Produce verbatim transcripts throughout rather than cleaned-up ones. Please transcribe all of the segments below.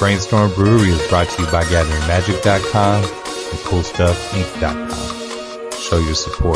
Brainstorm Brewery is brought to you by Gathering Magic dot com and Cool Stuff Inc dot com. Show your support.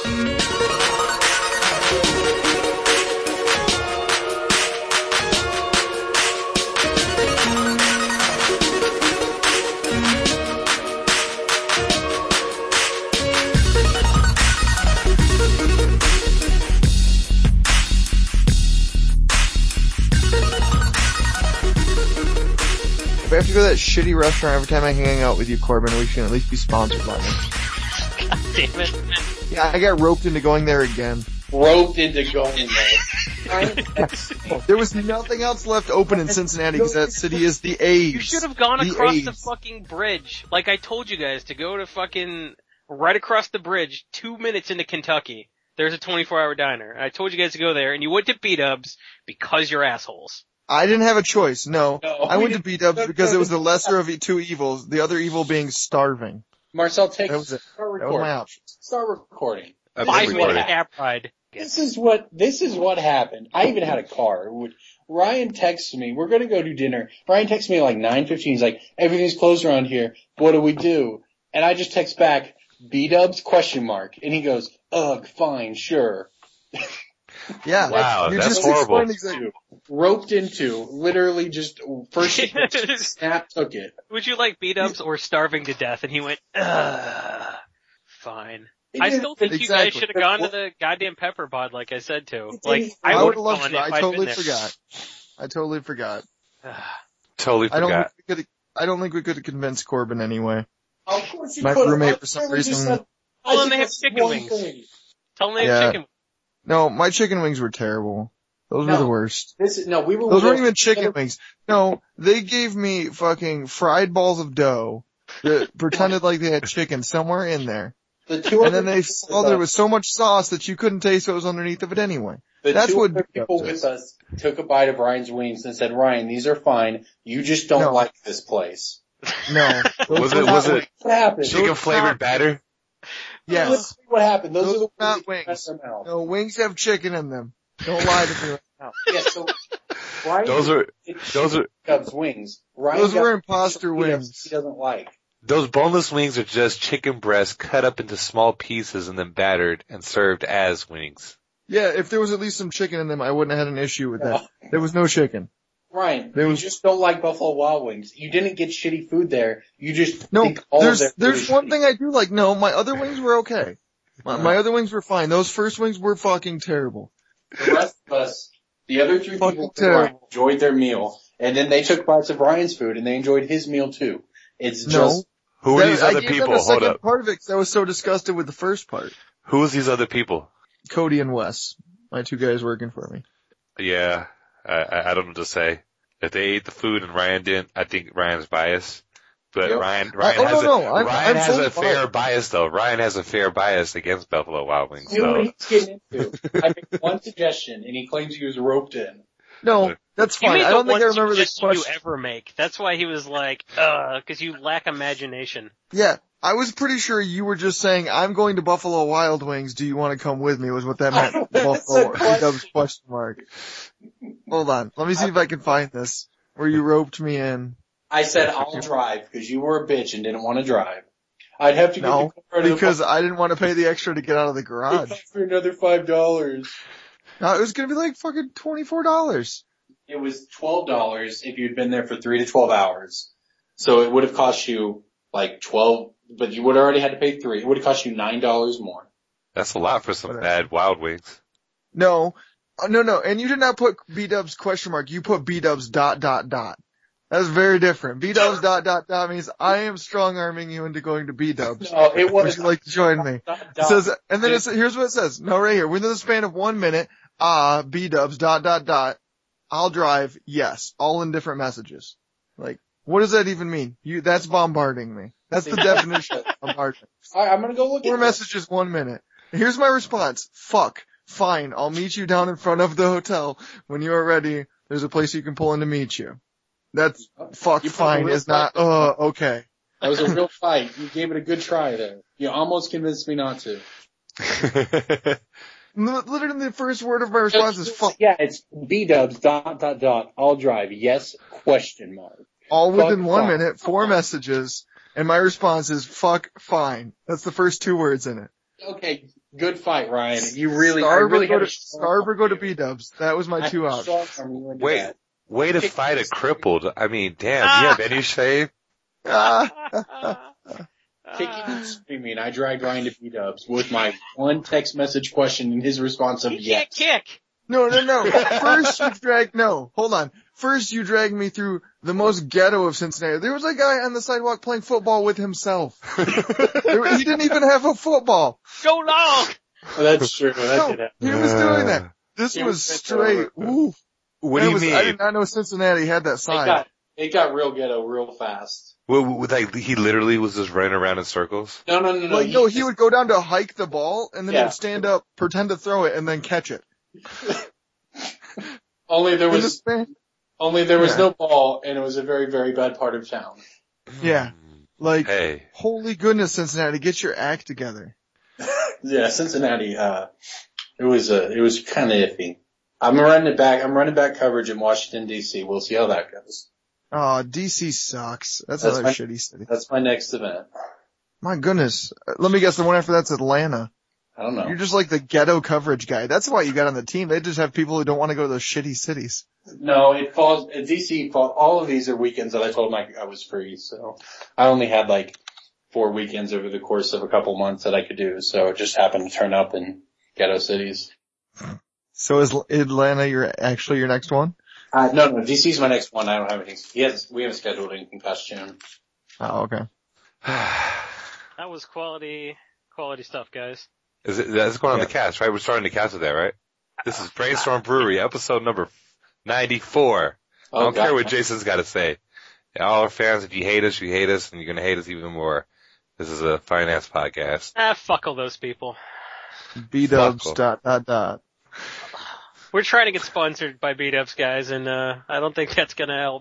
If I have to go to that shitty restaurant every time I hang out with you, Corbin, we should at least be sponsored by me. God damn it. Yeah, I got roped into going there again. Roped into going there. There was nothing else left open in Cincinnati because that city is the A's. You should have gone the across A's. the fucking bridge. Like I told you guys to go to fucking right across the bridge, two minutes into Kentucky. There's a twenty-four hour diner. And I told you guys to go there, and you went to B-Dubs because you're assholes. I didn't have a choice, no. No, I we went to didn't- B-Dubs because it was the lesser of the two evils, the other evil being starving. Marcel, take That was it. start That was recording. my option. Start recording. I've Five been minute recording. cab ride. This is what this is what happened. I even had a car. Would- Ryan texted me, we're gonna go to dinner. Ryan texted me at like nine fifteen, he's like, everything's closed around here. What do we do? And I just text back, B-dubs question mark. And he goes, ugh, fine, sure. Yeah. Wow, you that's just horrible. explained exactly. Roped into, literally just, first snap took it. Would you like B-Dubs or starving to death? And he went, ugh, fine. I still think you guys Exactly. should have gone to the goddamn pepper pod like I said to. It Like, didn't- I I would would have have gone loved if to. I'd I totally been there. forgot. I totally forgot. Totally I don't forgot. think we could I don't think we could have convinced Corbin anyway. Of course you My could've. roommate, I for some literally just reason- said- I Well, and they think have that's chicken one wings. thing. Tell them they Yeah. have chicken. No, my chicken wings were terrible. Those were No. the worst. This is, no, we were Those weren't with- even chicken wings. No, they gave me fucking fried balls of dough that pretended like they had chicken somewhere in there. The two And then other they people saw with there us- was so much sauce that you couldn't taste what was underneath of it anyway. The That's two what other people B-dubs with is. us took a bite of Ryan's wings and said, Ryan, these are fine. You just don't No. like this place. No. Those Was were it, not was it wings. What happened? chicken Those flavored not- batter? Yes. Literally what happened? Those, Those are the are not that wings. mess them out. No, wings have chicken in them. Don't lie to me right now. Yeah, so Ryan Those are, it's those are, Cubs wings. Ryan Those got were imposter P Fs wings. He doesn't like. those boneless wings are just chicken breasts cut up into small pieces and then battered and served as wings. Yeah, if there was at least some chicken in them, I wouldn't have had an issue with that. No. There was no chicken. Ryan, There you was- just don't like Buffalo Wild Wings. You didn't get shitty food there. You just No, think all there's of their there's food one is thing I do like. No, my other wings were okay. My, my other wings were fine. Those first wings were fucking terrible. shitty. The rest of us, the other three Fucking people terrible. enjoyed their meal, and then they took bites of Ryan's food, and they enjoyed his meal too. It's No. just Who are That- these I other gave them people? the Hold second up. part of it because I was so disgusted with the first part. Who is these other people? Cody and Wes, my two guys working for me. Yeah, I, I, I don't know what to say. If they ate the food and Ryan didn't, I think Ryan's biased. But Yep. Ryan, Ryan oh, has no, a, no, I'm- Ryan I'm has fully a fair fine. bias though. Ryan has a fair bias against Buffalo Wild Wings. knew what So he's getting into. I made one suggestion, and he claims he was roped in. No, that's You fine. made I the don't think one I remember the suggestion you question. ever make. That's why he was like, uh, cause you lack imagination. Yeah, I was pretty sure you were just saying, I'm going to Buffalo Wild Wings, do you want to come with me, was what that meant. That's Buffalo a question. Dubs question mark. Hold on, let me see if I can find this, where you roped me in. I said I'll drive because you were a bitch and didn't want to drive. I'd have to get No, the car to the because I didn't want to pay the extra to get out of the park garage. for another five dollars. No, it was gonna be like fucking twenty-four dollars. It was twelve dollars if you'd been there for three to twelve hours. So it would have cost you like twelve, but you would have already had to pay three. It would have cost you nine dollars more. that's a lot for some Whatever. bad Wild Wings. No, uh, no, no, and you did not put B-dubs question mark, you put B-dubs dot dot dot. That's very different. B-dubs dot dot dot means I am strong arming you into going to B-dubs. No, it Would was. you like to join me? It says, and then it's, here's what it says. No, right here. Within the span of one minute, ah, B-dubs, dot, dot, dot. I'll drive, yes. All in different messages. Like, what does that even mean? You, that's bombarding me. That's the definition of bombardment. All right, I'm gonna go look Four at this. messages, one minute. Here's my response. Fuck. Fine. I'll meet you down in front of the hotel. When you are ready, there's a place you can pull in to meet you. That's, fuck, You put a fine real is not, fight. uh, okay. That was a real fight. You gave it a good try there. You almost convinced me not to. Literally the first word of my response is fuck. Yeah, it's B-dubs dot dot dot. I'll drive. Yes, question mark. all within Fuck one fine. minute, four messages, and my response is fuck fine. That's the first two words in it. Okay, good fight, Ryan. You really, I Starve really or go to, gotta starve or go to B-dubs. That was my I two have strong options. arm you into Wait, that. way to Kick fight a this- crippled. I mean, damn, you have any shame? Ah. Kicking and screaming, I dragged Ryan to B-dubs with my one text message question and his response of He yes. can't kick. No, no, no. First you drag, no, hold on. First you dragged me through the most ghetto of Cincinnati. There was a guy on the sidewalk playing football with himself. There- he didn't even have a football. Go long. Well, that's true. That No, did happen. he was doing that. This He was was straight, ooh. What That do you was- mean? I did not know Cincinnati had that It sign. got, it got real ghetto real fast. Well, with like he literally was just running around in circles. No, no, no, no. Like, no, he would go down to hike the ball, and then he Yeah. would stand up, pretend to throw it, and then catch it. Only there In the was, span- only there was Yeah. no ball, and it was a very, very bad part of town. Yeah. Like, Hey, holy goodness, Cincinnati, get your act together. Yeah, Cincinnati, uh, it was, uh, it was kind of iffy. I'm running it back, I'm running back coverage in Washington D C. We'll see how that goes. Oh, D C sucks. That's, That's another my- shitty city. That's my next event. My goodness. Uh, Let me guess, the one after that's Atlanta. I don't know. You're just like the ghetto coverage guy. That's why you got on the team. They just have people who don't want to go to those shitty cities. No, it falls, uh, D C, fall, all of these are weekends that I told Mike I was free, so I only had like four weekends over the course of a couple months that I could do, so it just happened to turn up in ghetto cities. So is L- Atlanta your, actually your next one? Uh, no, no, D C's my next one. I don't have anything. He has, we haven't scheduled anything past June. Oh, okay. That was quality, quality stuff, guys. is it, that's going on Yeah. the cast, right? We're starting the cast with that, right? This is Brainstorm Brewery, episode number ninety-four. I Oh, don't care God. what Jason's got to say. Yeah, all our fans, if you hate us, you hate us, and you're going to hate us even more. This is a finance podcast. Ah, fuck all those people. B-dubs Fuck. dot dot dot. We're trying to get sponsored by B-dubs, guys, and uh I don't think that's gonna help.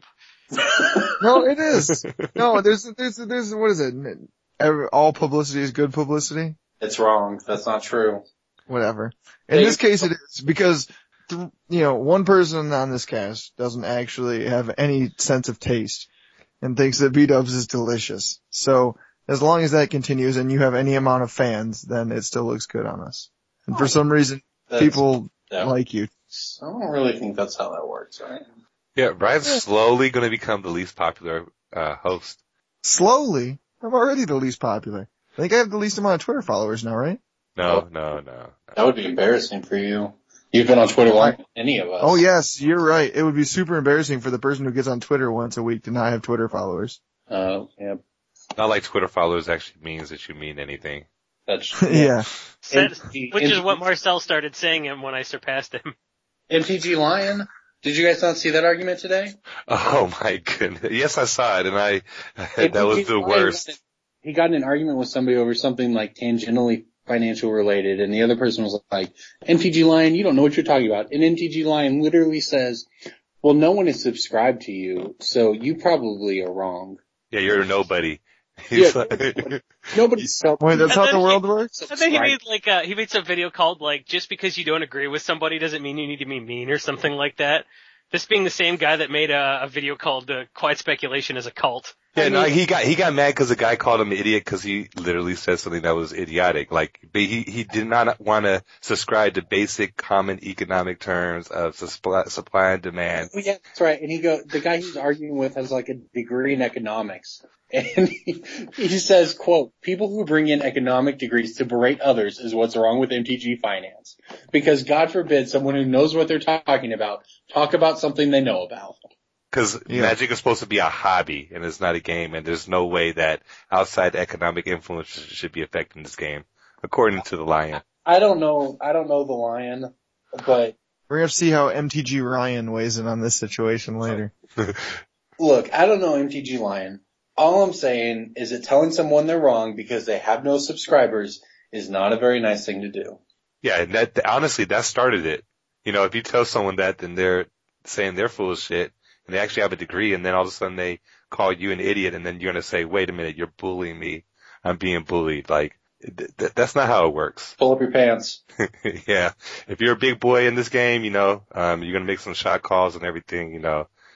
No, it is. No, there's, there's, there's, what is it? Every, all publicity is good publicity? It's wrong. That's not true. Whatever. In They- this case it is, because, th- you know, one person on this cast doesn't actually have any sense of taste and thinks that B-dubs is delicious. So, as long as that continues and you have any amount of fans, then it still looks good on us. And for some reason, That's, people yeah. like you. I don't really think that's how that works, right? Yeah, Ryan's slowly going to become the least popular uh host. Slowly, I'm already the least popular. I think I have the least amount of Twitter followers now, right? No, no, no. That would be embarrassing for you. You've been on Twitter longer than any of us. Oh yes, you're right. It would be super embarrassing for the person who gets on Twitter once a week to not have Twitter followers. Uh, yeah, Not like Twitter followers actually means that you mean anything. that's Yeah. Said- M T G which is what Marcel started saying him when I surpassed him. M T G Lion. Did you guys not see that argument today? Oh my goodness. Yes, I saw it, and I, that M T was G the Lion worst. got in- He got in an argument with somebody over something like tangentially financial related, and the other person was like, M T G Lion, you don't know what you're talking about. And M T G Lion literally says, well, no one is subscribed to you, so you probably are wrong. Yeah, you're a nobody. He's Yeah. like, Nobody's self- Wait, that's And how then the he- world works? And then he subscribed. made like uh he made some video called like just because you don't agree with somebody doesn't mean you need to be mean or something like that. This being the same guy that made a, a video called uh, Quiet Speculation as a Cult. yeah, I no, mean- he got, he got mad because the guy called him an idiot because he literally said something that was idiotic. Like, but he, he did not want to subscribe to basic common economic terms of supply, supply and demand. Oh, yeah, that's right. And he go, the guy he's arguing with has like a degree in economics. And he, he says, quote, people who bring in economic degrees to berate others is what's wrong with M T G finance. Because God forbid someone who knows what they're talking about talk about something they know about. Because Yeah. Magic is supposed to be a hobby and it's not a game, and there's no way that outside economic influence should be affecting this game, according to the Lion. I don't know, I don't know the Lion, but We're gonna see how M T G Ryan weighs in on this situation later. look, I don't know M T G Lion. All I'm saying is that telling someone they're wrong because they have no subscribers is not a very nice thing to do. Yeah, and that, honestly, that started it. You know, if you tell someone that, then they're saying they're full of shit, and they actually have a degree, and then all of a sudden they call you an idiot, and then you're gonna say, wait a minute, you're bullying me. I'm being bullied. Like, th- th- that's not how it works. Pull up your pants. Yeah. If you're a big boy in this game, you know, um, you're gonna make some shot calls and everything, you know,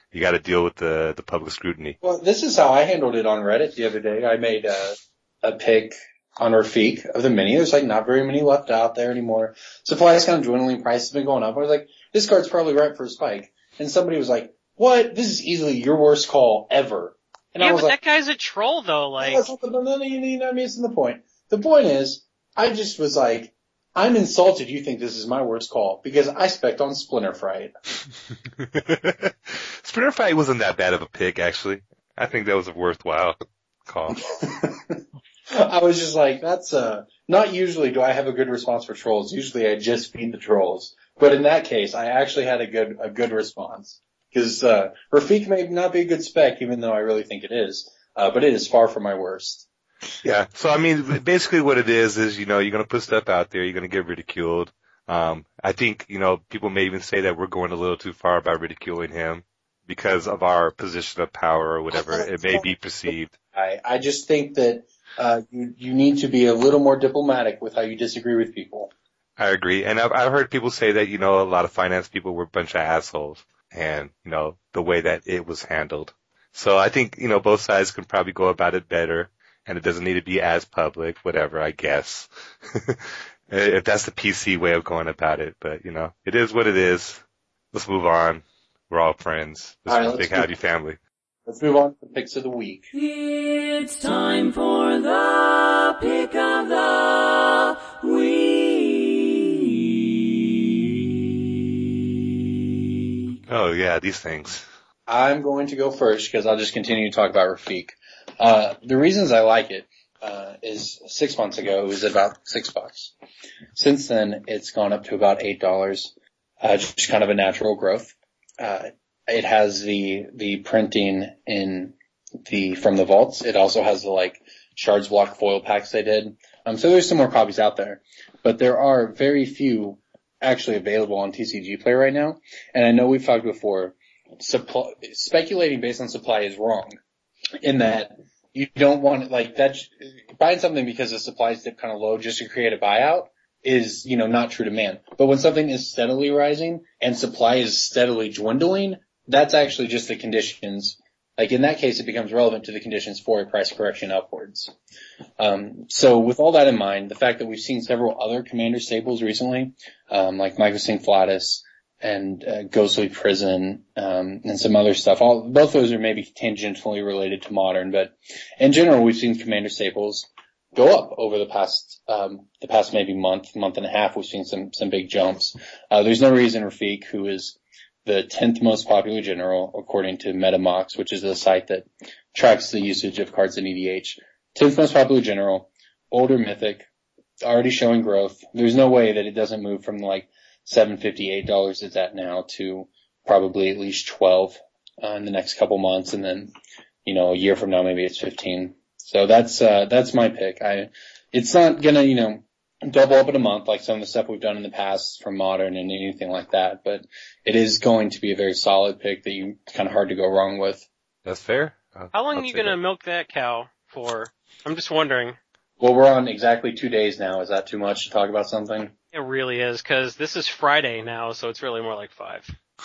you got to deal with the the public scrutiny. Well, this is how I handled it on Reddit the other day. I made a, a pick on Rafiq of the mini. There's like not very many left out there anymore. Supply is kind of dwindling. Price has been going up. I was like, this card's probably ripe for a spike. And somebody was like, what? This is easily your worst call ever. And yeah, I was but like, that guy's a troll though, like. no, no, no, no, no, you're not missing the point. The point is, I just was like, I'm insulted you think this is my worst call because I spec'd on Splinter Fright. Splinter Fright wasn't that bad of a pick, actually. I think that was a worthwhile call. I was just like, that's uh not usually do I have a good response for trolls. Usually I just feed the trolls. But in that case, I actually had a good a good response. Because uh Rafiq may not be a good spec, even though I really think it is. Uh but it is far from my worst. Yeah. So I mean, basically what it is is, you know, you're gonna put stuff out there, you're gonna get ridiculed. Um I think, you know, people may even say that we're going a little too far by ridiculing him because of our position of power or whatever it may be perceived. I I just think that uh you you need to be a little more diplomatic with how you disagree with people. I agree. And I've I've heard people say that, you know, a lot of finance people were a bunch of assholes and, you know, the way that it was handled. So I think, you know, both sides can probably go about it better. And it doesn't need to be as public, whatever, I guess. If that's the P C way of going about it. But, you know, it is what it is. Let's move on. We're all friends. This All right, is Big Howdy family. Let's move on to the picks of the week. It's time for the pick of the week. Oh, yeah, these things. I'm going to go first because I'll just continue to talk about Rafiq. Uh, the reasons I like it, uh, is six months ago it was about six bucks. Since then it's gone up to about eight dollars, uh, just kind of a natural growth. Uh, it has the, the printing in the, from the vaults. It also has the like shards block foil packs they did. Um, so there's some more copies out there, but there are very few actually available on T C G Play right now. And I know we've talked before, supply, speculating based on supply is wrong. In that you don't want like that buying something because the supply's dip kind of low just to create a buyout is, you know, not true demand. But when something is steadily rising and supply is steadily dwindling, that's actually just the conditions. Like in that case, it becomes relevant to the conditions for a price correction upwards. Um, so with all that in mind, the fact that we've seen several other commander staples recently, um, like Mycosynth Flatus, and uh, Ghostly Prison, um, and some other stuff. All both those are maybe tangentially related to Modern, but in general, we've seen commander staples go up over the past, um, the past maybe month, month and a half. We've seen some some big jumps. Uh, there's no reason Rafiq, who is the tenth most popular general according to MetaMox, which is a site that tracks the usage of cards in E D H, tenth most popular general, older mythic, already showing growth. There's no way that it doesn't move from like seven fifty-eight dollars it's at now to probably at least twelve uh, in the next couple months, and then, you know, a year from now maybe it's fifteen. So that's uh that's my pick. I it's not gonna, you know, double up in a month like some of the stuff we've done in the past from Modern and anything like that, but it is going to be a very solid pick that you it's kind of hard to go wrong with. That's fair. I'll, How long I'll are you take gonna it. milk that cow for? I'm just wondering. Well, we're on exactly two days now. Is that too much to talk about something? It really is, because this is Friday now, so it's really more like five.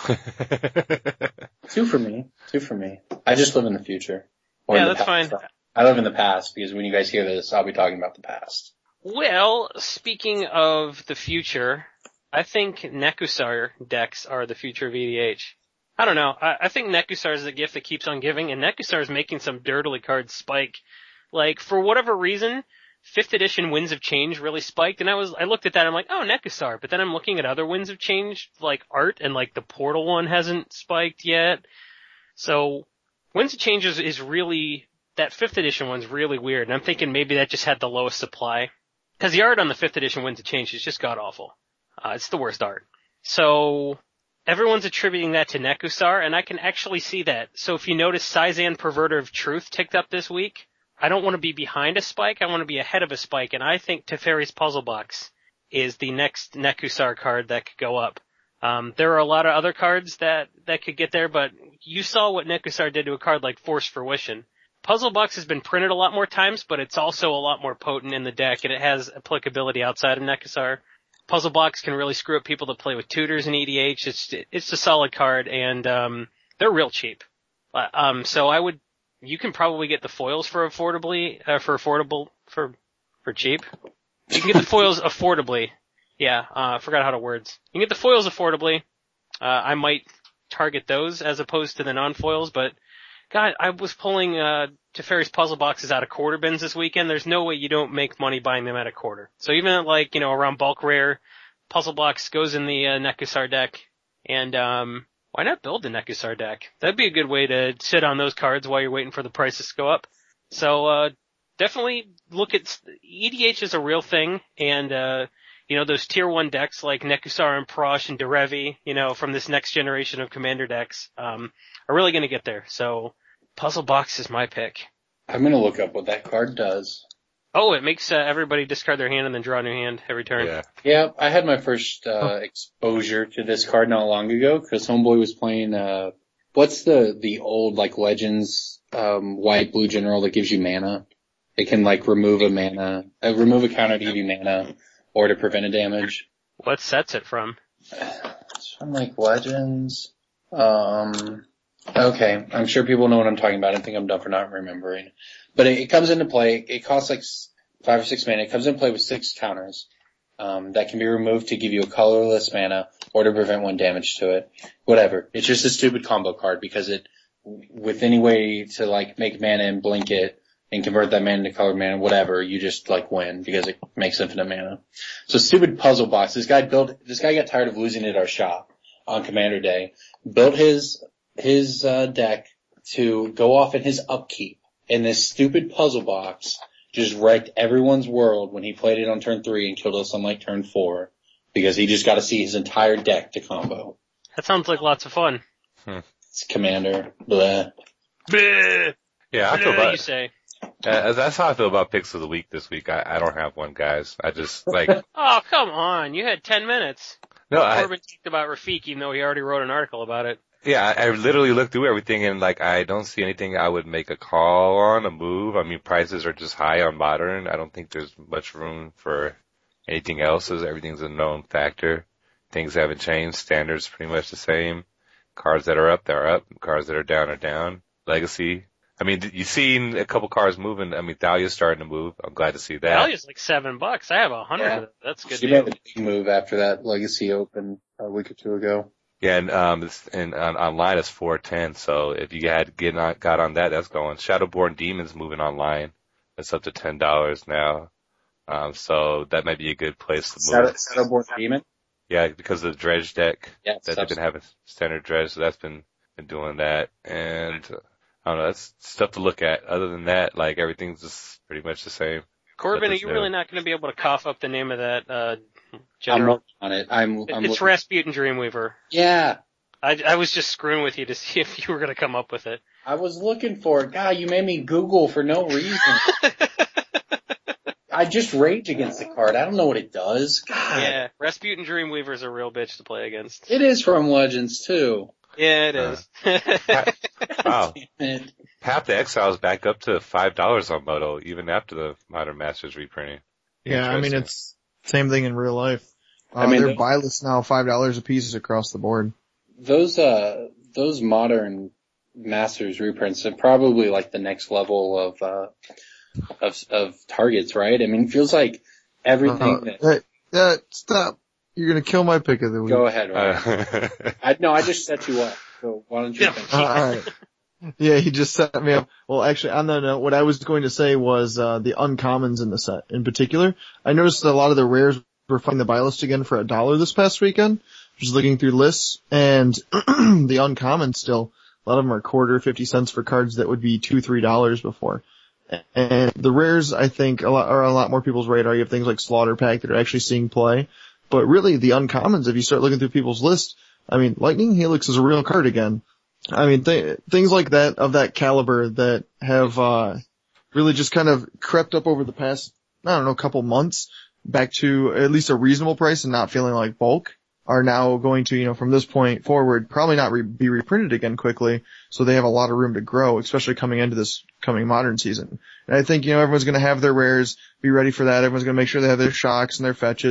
Two for me. Two for me. I just live in the future. Or Yeah, in the that's past. fine. I live in the past because when you guys hear this, I'll be talking about the past. Well, speaking of the future, I think Nekusar decks are the future of E D H. I don't know. I, I think Nekusar is the gift that keeps on giving, and Nekusar is making some dirtily cards spike. Like, for whatever reason, fifth edition Winds of Change really spiked, and I was, I looked at that and I'm like, oh, Nekusar, but then I'm looking at other Winds of Change, like art, and like the Portal one hasn't spiked yet. So, Winds of Change is, is really, that fifth edition one's really weird, and I'm thinking maybe that just had the lowest supply. Cause the art on the fifth edition Winds of Change is just god awful. Uh, it's the worst art. So, everyone's attributing that to Nekusar, and I can actually see that. So if you notice Sizan Perverter of Truth ticked up this week, I don't want to be behind a spike, I want to be ahead of a spike, and I think Teferi's Puzzle Box is the next Nekusar card that could go up. Um, there are a lot of other cards that, that could get there, but you saw what Nekusar did to a card like Force Fruition. Puzzle Box has been printed a lot more times, but it's also a lot more potent in the deck, and it has applicability outside of Nekusar. Puzzle Box can really screw up people that play with tutors in E D H. It's, it's a solid card, and, um, they're real cheap. Uh, um, so I would, you can probably get the foils for affordably, uh, for affordable, for, for cheap. You can get the foils affordably. Yeah, uh, I forgot how to words. You can get the foils affordably. Uh, I might target those as opposed to the non-foils, but God, I was pulling, uh, Teferi's puzzle boxes out of quarter bins this weekend. There's no way you don't make money buying them at a quarter. So even at like, you know, around bulk rare, puzzle box goes in the, uh, Nekusar deck. And, um, why not build the Nekusar deck? That'd be a good way to sit on those cards while you're waiting for the prices to go up. So, uh, definitely look at, E D H is a real thing, and, uh, you know, those tier one decks like Nekusar and Prosh and Derevi, you know, from this next generation of commander decks, um, are really gonna get there. So, puzzle box is my pick. I'm gonna look up what that card does. Oh, it makes uh, everybody discard their hand and then draw a new hand every turn. Yeah. Yeah, I had my first uh exposure to this card not long ago because Homeboy was playing uh what's the the old like Legends um white blue general that gives you mana? It can like remove a mana, uh, remove a counter to give you mana or to prevent a damage. What sets it from? It's from like Legends. Um okay, I'm sure people know what I'm talking about. I think I'm dumb for not remembering. But it, it comes into play, it costs like five or six mana. It comes into play with six counters, um, that can be removed to give you a colorless mana or to prevent one damage to it. Whatever. It's just a stupid combo card because it, with any way to like make mana and blink it and convert that mana into colored mana, whatever, you just like win because it makes infinite mana. So stupid puzzle box. This guy built, this guy got tired of losing at our shop on Commander Day, built his, his, uh, deck to go off in his upkeep. And this stupid puzzle box just wrecked everyone's world when he played it on turn three and killed us on like turn four because he just got to see his entire deck to combo. That sounds like lots of fun. Hmm. It's Commander. Bleh. Bleh. Yeah, I Bleh, feel about you say. Uh, that's how I feel about picks of the week this week. I, I don't have one, guys. I just like. Oh, come on! You had ten minutes. No, I. Corbin talked about Rafik, even though he already wrote an article about it. Yeah, I, I literally looked through everything and like I don't see anything I would make a call on, a move. I mean, prices are just high on Modern. I don't think there's much room for anything else as everything's a known factor. Things haven't changed. Standards pretty much the same. Cards that are up, they're up. Cards that are down are down. Legacy. I mean, you've seen a couple cards moving. I mean, Thalia's starting to move. I'm glad to see that. Thalia's like seven bucks. I have a hundred Yeah. of it. That's a good She deal. made a big move after that Legacy Open a week or two ago. Yeah, and um, it's, and on, online it's four ten. So if you had get on, got on that, that's going. Shadowborn Demon's moving online. It's up to ten dollars now. Um, so that might be a good place to move. Shadowborn Demon? Yeah, because of the dredge deck Yeah, that they've been having standard dredge, so that's been been doing that. And uh, I don't know, that's stuff to look at. Other than that, like everything's just pretty much the same. Corbin, are Nothing's you new. really not going to be able to cough up the name of that uh I'm general? working on it. I'm, I'm It's looking. Rasputin Dreamweaver. Yeah. I, I was just screwing with you to see if you were going to come up with it. I was looking for it. God, you made me Google for no reason. I just rage against the card. I don't know what it does. God. Yeah, Rasputin Dreamweaver's a real bitch to play against. It is from Legends too. Yeah, it Uh, is. Wow. Damn it. Path to Exile's back up to five dollars on Moto, even after the Modern Masters reprinting. Yeah, I mean, Interesting. it's same thing in real life. Uh, I mean, their they- buy lists now five dollars a piece across the board. Those, uh, those modern Masters reprints are probably like the next level of, uh, of, of targets, right? I mean, it feels like everything Uh, that, hey, uh, stop. You're gonna kill my pick of the week. go ahead, Ryan. Uh, I, no, I just set you up. So why don't you Yeah. finish? Uh, alright. Yeah, he just set me up. Well, actually, on that note, what I was going to say was, uh, the uncommons in the set in particular. I noticed that a lot of the rares were finding the buy list again for a dollar this past weekend. Just looking through lists, and the uncommons still, a lot of them are quarter, fifty cents for cards that would be two, three dollars before. And the rares, I think, a lot, are on a lot more people's radar. You have things like Slaughter Pack that are actually seeing play. But really, the uncommons, if you start looking through people's lists, I mean, Lightning Helix is a real card again. I mean, th- things like that, of that caliber that have, uh, really just kind of crept up over the past, I don't know, couple months back to at least a reasonable price and not feeling like bulk, are now going to, you know, from this point forward, probably not re- be reprinted again quickly. So they have a lot of room to grow, especially coming into this coming Modern season. And I think, you know, everyone's going to have their rares, be ready for that. Everyone's going to make sure they have their shocks and their fetches.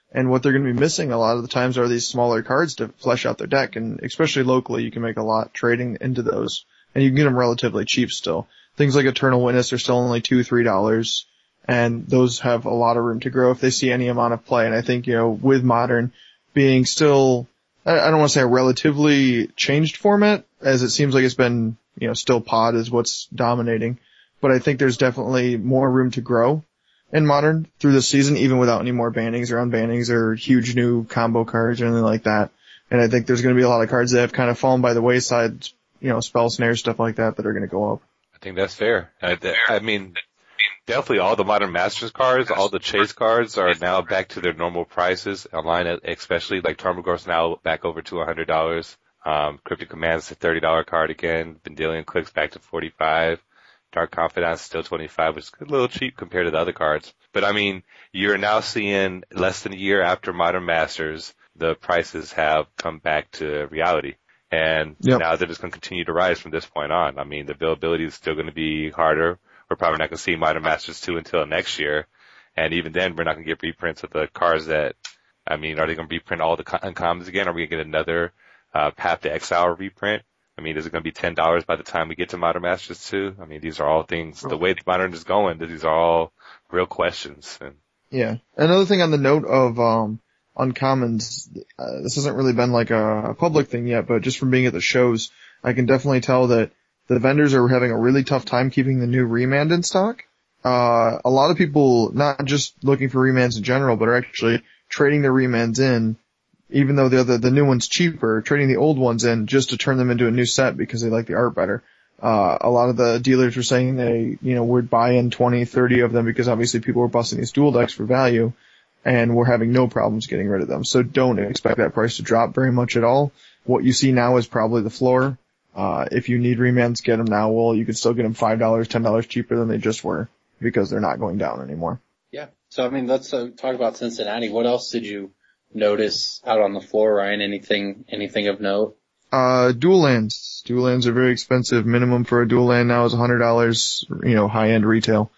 And what they're going to be missing a lot of the times are these smaller cards to flesh out their deck. And especially locally, you can make a lot trading into those. And you can get them relatively cheap still. Things like Eternal Witness are still only two, three dollars. And those have a lot of room to grow if they see any amount of play. And I think, you know, with Modern being still, I don't want to say a relatively changed format, as it seems like it's been, you know, still Pod is what's dominating. But I think there's definitely more room to grow in Modern through the season, even without any more bannings or unbannings or huge new combo cards or anything like that. And I think there's going to be a lot of cards that have kind of fallen by the wayside, you know, spell snares, stuff like that, that are going to go up. I think that's fair. I, I mean, definitely all the Modern Masters cards, all the chase cards are now back to their normal prices online, especially like Tarmogoyf's now back over to one hundred dollars. Um, Cryptic Command is a thirty dollars card again. Vendilion Click's back to forty-five dollars. Dark Confidant still twenty-five, which is a little cheap compared to the other cards. But I mean, you're now seeing less than a year after Modern Masters, the prices have come back to reality. And yep. Now they're just going to continue to rise from this point on. I mean, the availability is still going to be harder. We're probably not going to see Modern Masters two until next year. And even then, we're not going to get reprints of the cards that, I mean, are they going to reprint all the uncommons again? Are we going to get another uh, Path to Exile reprint? I mean, is it going to be ten dollars by the time we get to Modern Masters two? I mean, these are all things, the way Modern is going, these are all real questions. And yeah. Another thing on the note of, um, uncommons, uh, this hasn't really been like a, a public thing yet, but just from being at the shows, I can definitely tell that the vendors are having a really tough time keeping the new remand in stock. Uh, a lot of people, not just looking for remands in general, but are actually trading their remands in, even though the other, the new one's cheaper, trading the old ones in just to turn them into a new set because they like the art better. Uh, a lot of the dealers were saying they, you know, would buy in twenty, thirty of them because obviously people were busting these dual decks for value and we're having no problems getting rid of them. So don't expect that price to drop very much at all. What you see now is probably the floor. Uh, if you need remands, get them now. Well, you can still get them five dollars, ten dollars cheaper than they just were because they're not going down anymore. Yeah. So, I mean, let's uh, talk about Cincinnati. What else did you notice out on the floor, Ryan? Anything, anything of note? Uh, dual lands. Dual lands are very expensive. Minimum for a dual land now is one hundred dollars, you know, high-end retail.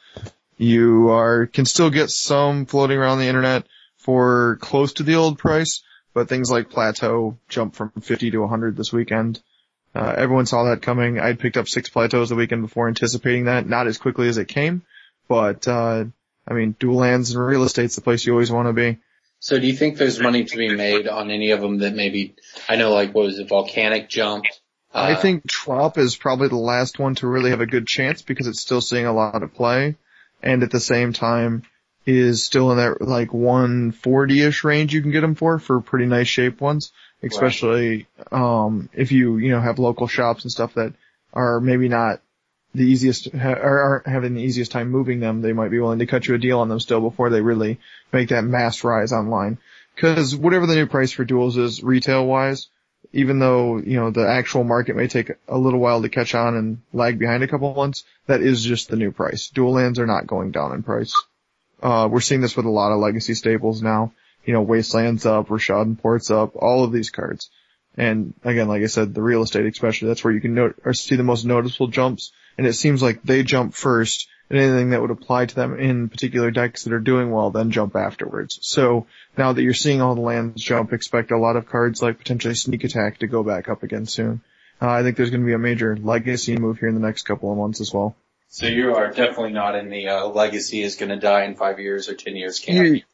You are, can still get some floating around the internet for close to the old price, but things like Plateau jumped from fifty to one hundred this weekend. Uh, everyone saw that coming. I'd picked up six Plateaus the weekend before anticipating that, not as quickly as it came, but, uh, I mean, dual lands and real estate's the place you always want to be. So do you think there's money to be made on any of them that maybe, I know like, what was it, Volcanic jumped? Uh, I think Trop is probably the last one to really have a good chance because it's still seeing a lot of play and at the same time is still in that like one forty-ish range you can get them for, for pretty nice shaped ones, especially, right. um, if you, you know, have local shops and stuff that are maybe not the easiest, or aren't having the easiest time moving them, they might be willing to cut you a deal on them still before they really make that mass rise online. Cause whatever the new price for duels is retail wise, even though, you know, the actual market may take a little while to catch on and lag behind a couple months, that is just the new price. Dual lands are not going down in price. Uh, we're seeing this with a lot of legacy staples now. You know, Wasteland's up, Rashad Port's up, all of these cards. And again, like I said, the real estate especially, that's where you can note, or see the most noticeable jumps. And it seems like they jump first, and anything that would apply to them in particular decks that are doing well then jump afterwards. So now that you're seeing all the lands jump, expect a lot of cards like potentially Sneak Attack to go back up again soon. Uh, I think there's going to be a major legacy move here in the next couple of months as well. So you are definitely not in the uh, legacy is going to die in five years or ten years camp.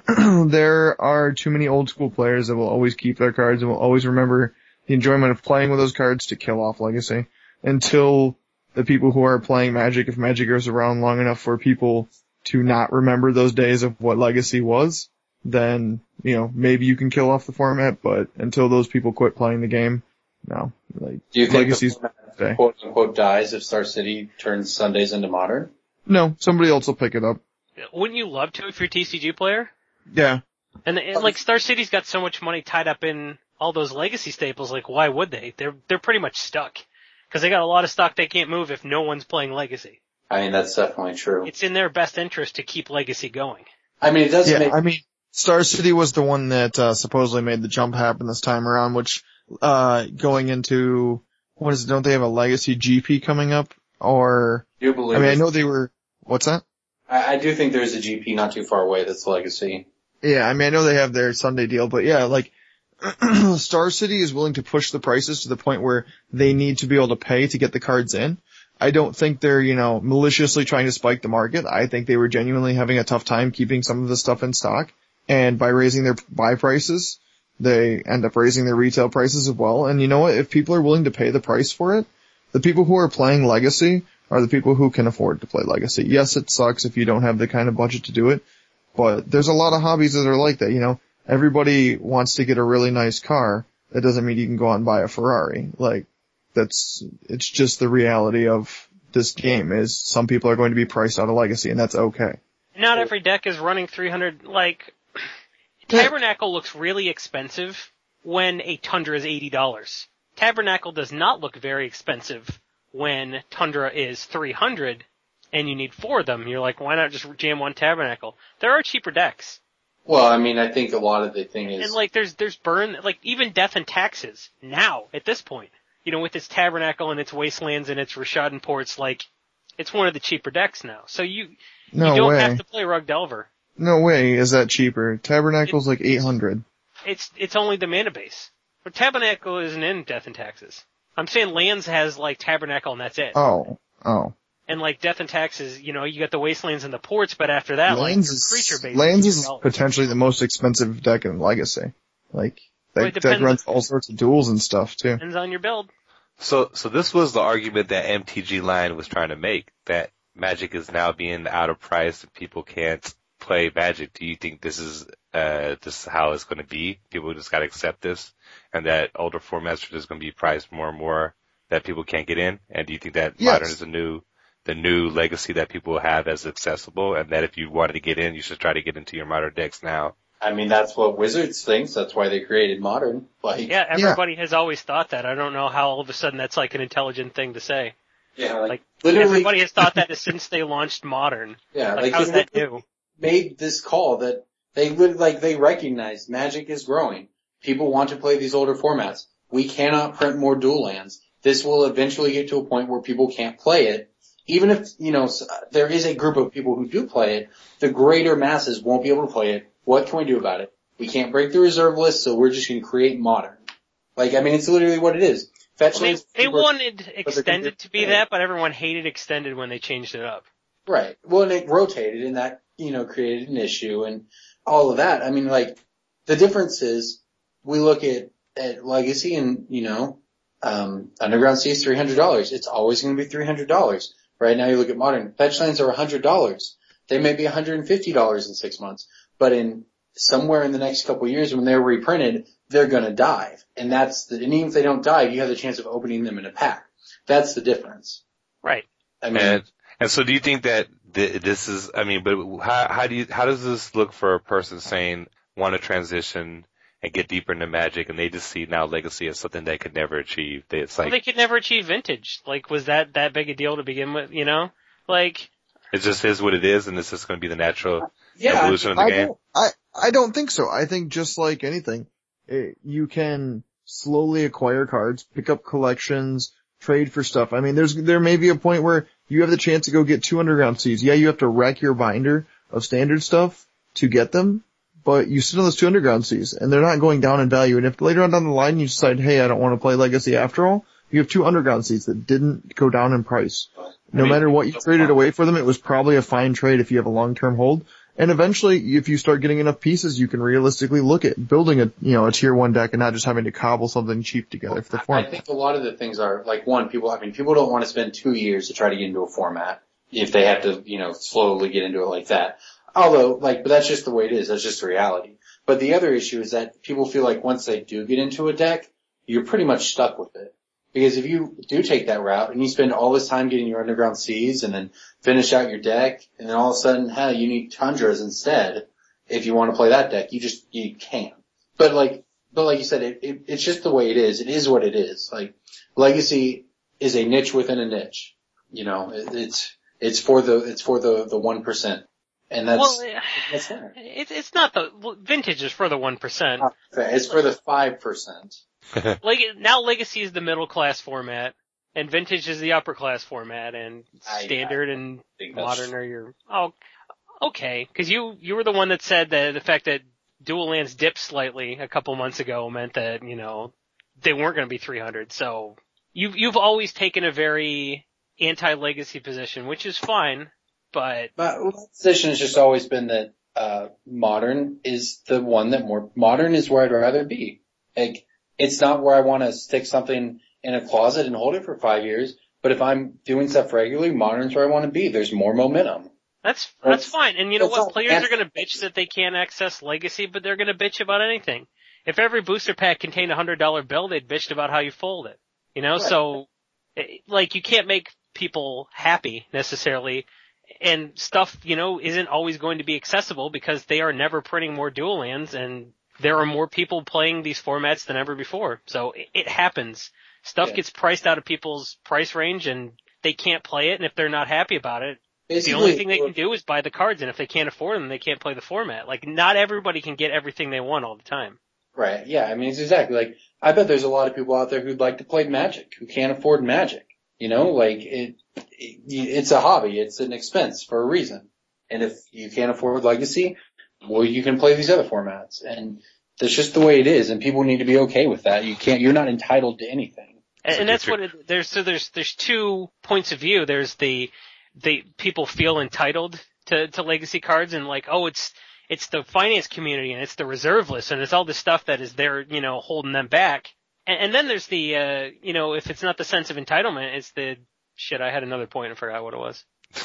There are too many old school players that will always keep their cards and will always remember the enjoyment of playing with those cards to kill off legacy until the people who are playing Magic, if Magic goes around long enough for people to not remember those days of what Legacy was, then, you know, maybe you can kill off the format, but until those people quit playing the game, no. Like, do you think Legacy's the format, quote unquote, dies if Star City turns Sundays into Modern? No, somebody else will pick it up. Wouldn't you love to if you're a T C G player? Yeah. And, and like Star City's got so much money tied up in all those legacy staples, like why would they? They're, they're pretty much stuck. Cause they got a lot of stock they can't move if no one's playing Legacy. I mean, that's definitely true. It's in their best interest to keep Legacy going. I mean, it doesn't yeah, make... I mean, Star City was the one that, uh, supposedly made the jump happen this time around, which, uh, going into, what is it, don't they have a Legacy G P coming up? Or, you believe I mean, I know they were, what's that? I, I do think there's a G P not too far away that's Legacy. Yeah, I mean, I know they have their Sunday deal, but yeah, like, Star City is willing to push the prices to the point where they need to be able to pay to get the cards in. I don't think they're, you know, maliciously trying to spike the market. I think they were genuinely having a tough time keeping some of the stuff in stock. And by raising their buy prices, they end up raising their retail prices as well. And you know what? If people are willing to pay the price for it, the people who are playing Legacy are the people who can afford to play Legacy. Yes, it sucks if you don't have the kind of budget to do it, but there's a lot of hobbies that are like that, you know. Everybody wants to get a really nice car. That doesn't mean you can go out and buy a Ferrari. Like, that's, it's just the reality of this game is some people are going to be priced out of Legacy, and that's okay. Not every deck is running three hundred, like, Tabernacle looks really expensive when a Tundra is eighty dollars. Tabernacle does not look very expensive when Tundra is three hundred and you need four of them. You're like, why not just jam one Tabernacle? There are cheaper decks. Well, I mean, I think a lot of the thing is... And, like, there's, there's burn, like, even Death and Taxes, now, at this point, you know, with its Tabernacle and its Wastelands and its Rishadan ports, like, it's one of the cheaper decks now. So you, no you don't way. have to play Rug Delver. No way is that cheaper. Tabernacle's it, like eight hundred. It's, it's only the mana base. But Tabernacle isn't in Death and Taxes. I'm saying Lands has, like, Tabernacle and that's it. Oh, oh. And like Death and Taxes, you know, you got the Wastelands and the ports, but after that, Lands like, is, creature base. Lands is potentially the most expensive deck in Legacy. Like, that well, deck runs all sorts of duels and stuff, too. Depends on your build. So, so this was the argument that M T G Line was trying to make, that Magic is now being out of price and people can't play Magic. Do you think this is, uh, this is how it's going to be? People just gotta accept this, and that older formats are just going to be priced more and more that people can't get in? And do you think that yes. Modern is a new, the new Legacy that people have as accessible, and that if you wanted to get in, you should try to get into your Modern decks now? I mean, that's what Wizards thinks. That's why they created Modern. Like, yeah, everybody yeah. has always thought that. I don't know how all of a sudden that's like an intelligent thing to say. Yeah, like, like literally, everybody has thought that since they launched Modern. Yeah, like, like how's that new? Made this call that they like they recognize Magic is growing. People want to play these older formats. We cannot print more dual lands. This will eventually get to a point where people can't play it. Even if, you know, there is a group of people who do play it, the greater masses won't be able to play it. What can we do about it? We can't break the reserve list, so we're just going to create Modern. Like, I mean, it's literally what it is. Fetch well, lands, they, they wanted Extended to be that, but everyone hated Extended when they changed it up. Right. Well, and it rotated, and that, you know, created an issue and all of that. I mean, like, the difference is we look at, at Legacy and, you know, um, Underground Sea is three hundred dollars. It's always going to be three hundred dollars. Right now you look at Modern. Fetch lands are one hundred dollars. They may be one hundred fifty dollars in six months. But in somewhere in the next couple of years when they're reprinted, they're going to dive. And that's the, and even if they don't dive, you have the chance of opening them in a pack. That's the difference. Right. I mean, and, and so do you think that th- this is, I mean, but how, how do you, how does this look for a person saying want to transition and get deeper into Magic, and they just see now Legacy as something they could never achieve? They, it's like, well, they could never achieve Vintage. Like, was that that big a deal to begin with? You know, like it just is what it is, and it's just going to be the natural yeah, evolution of the I game. Don't, I I don't think so. I think just like anything, it, you can slowly acquire cards, pick up collections, trade for stuff. I mean, there's there may be a point where you have the chance to go get two Underground Seas. Yeah, you have to wreck your binder of standard stuff to get them, but you sit on those two Underground Seas, and they're not going down in value. And if later on down the line you decide, hey, I don't want to play Legacy after all, you have two Underground Seas that didn't go down in price. No I mean, matter what you traded away for them, it was probably a fine trade if you have a long-term hold. And eventually, if you start getting enough pieces, you can realistically look at building a, you know, a tier one deck and not just having to cobble something cheap together for the format. I think a lot of the things are, like, one, people, I mean, people don't want to spend two years to try to get into a format if they have to, you know, slowly get into it like that. Although, like, but that's just the way it is. That's just the reality. But the other issue is that people feel like once they do get into a deck, you're pretty much stuck with it. Because if you do take that route and you spend all this time getting your Underground Seas and then finish out your deck, and then all of a sudden, hell, you need Tundras instead, if you want to play that deck, you just, you can't. But like, but like you said, it, it, it's just the way it is. It is what it is. Like, Legacy is a niche within a niche. You know, it, it's, it's for the, it's for the, the one percent. And that's, well, that's fair. It, it's not the, well, Vintage is for the one percent. It's for the five percent. Like, now Legacy is the middle class format, and Vintage is the upper class format, and Standard I, I and Modern are your, oh, okay. Cause you, you were the one that said that the fact that dual lands dipped slightly a couple months ago meant that, you know, they weren't going to be three hundred. So you've, you've always taken a very anti-legacy position, which is fine, but. My position has just always been that, uh, modern is the one that more, modern is where I'd rather be. Like, it's not where I want to stick something in a closet and hold it for five years, but if I'm doing stuff regularly, modern's where I want to be. There's more momentum. That's, that's fine. And you know what? Players are going to bitch that they can't access legacy, but they're going to bitch about anything. If every booster pack contained a hundred dollar bill, they'd bitch about how you fold it. You know, right. So, like, you can't make people happy necessarily, and stuff, you know, isn't always going to be accessible because they are never printing more dual lands, and there are more people playing these formats than ever before. So it, it happens. Stuff yeah. gets priced out of people's price range, and they can't play it, and if they're not happy about it, Basically, the only thing they can do is buy the cards, and if they can't afford them, they can't play the format. Like, not everybody can get everything they want all the time. Right, yeah, I mean, it's exactly like, I bet there's a lot of people out there who'd like to play Magic, who can't afford Magic. You know, like, it, it it's a hobby, it's an expense for a reason. And if you can't afford Legacy, well, you can play these other formats. And that's just the way it is, and people need to be okay with that. You can't, you're not entitled to anything. And, and that's what it, there's, so there's, there's two points of view. There's the, they, people feel entitled to, to Legacy cards and like, oh, it's, it's the finance community and it's the reserve list and it's all this stuff that is there, you know, holding them back. And, and then there's the, uh, you know, if it's not the sense of entitlement, it's the, shit, I had another point, I forgot what it was.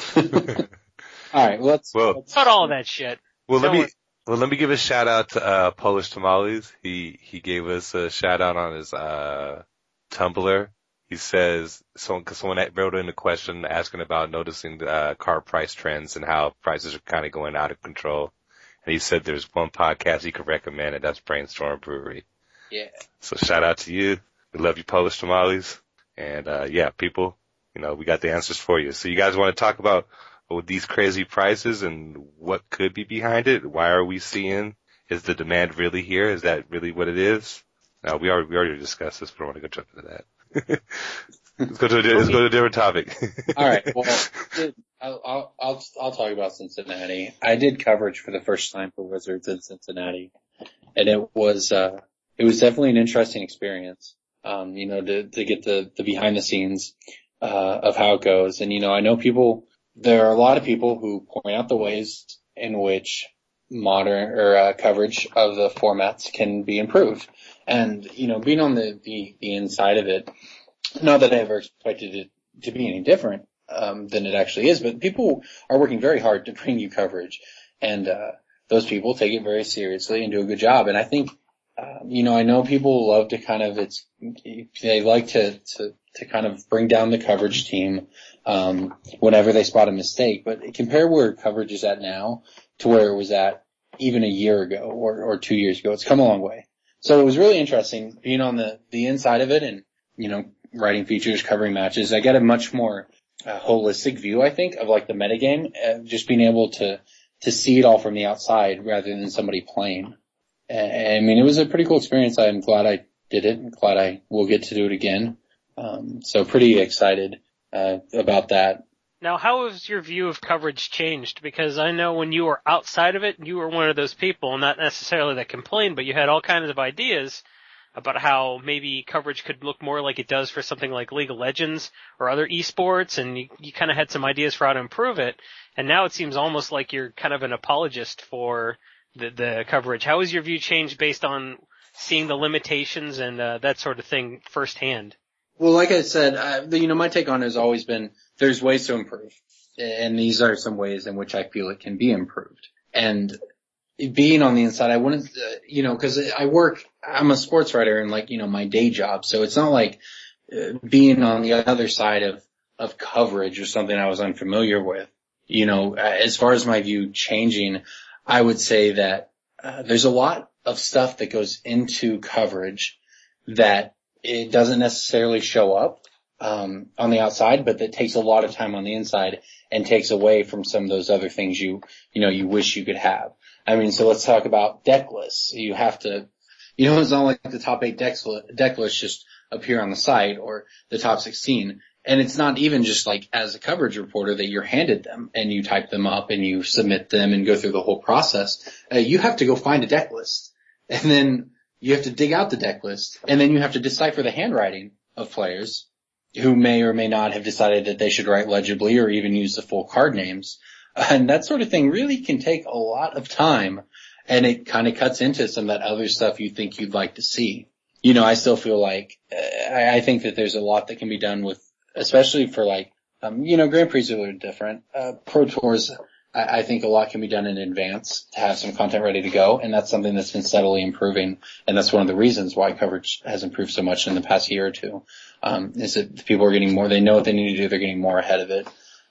Alright, well, let's, well, let's cut all of that shit. Well, so let me, well, let me give a shout out to, uh, Polish Tamales. He, he gave us a shout out on his, uh, Tumblr. He says, someone, cause someone wrote in a question asking about noticing the, uh, car price trends and how prices are kind of going out of control. And he said there's one podcast he could recommend, and that's Brainstorm Brewery. Yeah. So shout out to you. We love you, Polish Tamales. And, uh, yeah, people, you know, we got the answers for you. So you guys want to talk about oh, these crazy prices and what could be behind it? Why are we seeing? Is the demand really here? Is that really what it is? No, we already, we already discussed this, but I want to go jump into that. let's go to a, let's go to a different topic. All right. Well, I'll, I'll, I'll talk about Cincinnati. I did coverage for the first time for Wizards in Cincinnati, and it was, uh, it was definitely an interesting experience. Um, you know, to, to get the, the behind the scenes, uh, of how it goes. And, you know, I know people, there are a lot of people who point out the ways in which modern or, uh, coverage of the formats can be improved. And, you know, being on the, the, the inside of it, not that I ever expected it to be any different, um, than it actually is, but people are working very hard to bring you coverage. And, uh, those people take it very seriously and do a good job. And I think, uh, you know, I know people love to kind of, it's, they like to, to, to kind of bring down the coverage team, um, whenever they spot a mistake. But compare where coverage is at now to where it was at even a year ago or, or two years ago. It's come a long way. So it was really interesting being on the, the inside of it and, you know, writing features, covering matches. I get a much more uh, holistic view, I think, of like the metagame, uh, just being able to, to see it all from the outside rather than somebody playing. And, I mean, it was a pretty cool experience. I'm glad I did it. I'm glad I will get to do it again. Um, so pretty excited, uh, about that. Now, how has your view of coverage changed? Because I know when you were outside of it, you were one of those people, not necessarily that complained, but you had all kinds of ideas about how maybe coverage could look more like it does for something like League of Legends or other esports, and you, you kind of had some ideas for how to improve it. And now it seems almost like you're kind of an apologist for the, the coverage. How has your view changed based on seeing the limitations and uh, that sort of thing firsthand? Well, like I said, uh, you know, my take on it has always been there's ways to improve. And these are some ways in which I feel it can be improved. And being on the inside, I wouldn't, uh, you know, cause I work, I'm a sports writer and like, you know, my day job. So it's not like uh, being on the other side of, of coverage or something I was unfamiliar with. You know, as far as my view changing, I would say that uh, there's a lot of stuff that goes into coverage that it doesn't necessarily show up um on the outside, but that takes a lot of time on the inside and takes away from some of those other things you you know you wish you could have. I mean, so let's talk about deck lists. You have to, you know, it's not like the top eight decks, deck lists just appear on the site or the top sixteen. And it's not even just like as a coverage reporter that you're handed them and you type them up and you submit them and go through the whole process. Uh, you have to go find a deck list, and then you have to dig out the deck list, and then you have to decipher the handwriting of players who may or may not have decided that they should write legibly or even use the full card names. And that sort of thing really can take a lot of time, and it kind of cuts into some of that other stuff you think you'd like to see. You know, I still feel like, uh, I, I think that there's a lot that can be done with, especially for like, um, you know, Grand Prix are a little different. Uh, Pro Tours, I, I think a lot can be done in advance to have some content ready to go, and that's something that's been steadily improving, and that's one of the reasons why coverage has improved so much in the past year or two. Um, is that people are getting more, they know what they need to do, they're getting more ahead of it.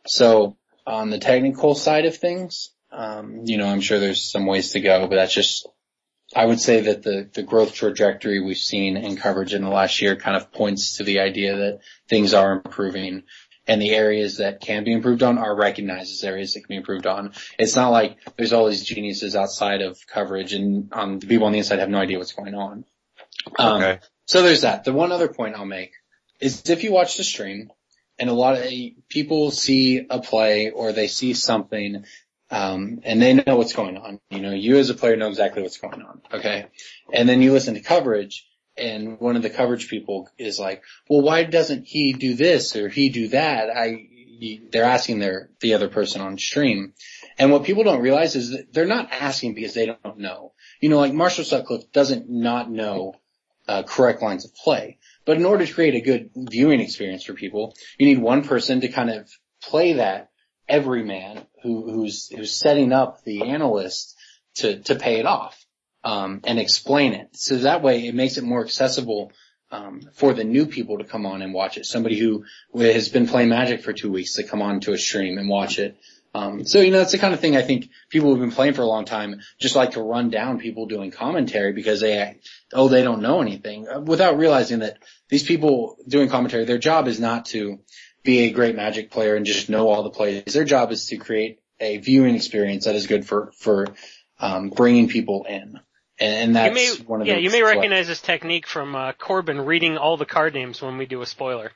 So on the technical side of things, um, you know, I'm sure there's some ways to go, but that's just, I would say that the, the growth trajectory we've seen in coverage in the last year kind of points to the idea that things are improving, and the areas that can be improved on are recognized as areas that can be improved on. It's not like there's all these geniuses outside of coverage and um, the people on the inside have no idea what's going on. Um, okay. So there's that. The one other point I'll make is if you watch the stream and a lot of people see a play or they see something, um, and they know what's going on. You know, you as a player know exactly what's going on. Okay. And then you listen to coverage, and one of the coverage people is like, well, why doesn't he do this or he do that? I, they're asking their, the other person on stream. And what people don't realize is that they're not asking because they don't know. You know, like Marshall Sutcliffe doesn't not know, uh, correct lines of play. But in order to create a good viewing experience for people, you need one person to kind of play that everyman who, who's, who's setting up the analyst to, to pay it off, um, and explain it. So that way it makes it more accessible, um, for the new people to come on and watch it. Somebody who has been playing Magic for two weeks to come on to a stream and watch it. Um, so, you know, it's the kind of thing I think people who've been playing for a long time just like to run down people doing commentary because they, oh, they don't know anything, without realizing that these people doing commentary, their job is not to be a great Magic player and just know all the plays. Their job is to create a viewing experience that is good for, for, um, bringing people in. And that's you may, one of yeah, the you may recognize this technique from uh, Corbin reading all the card names when we do a spoiler.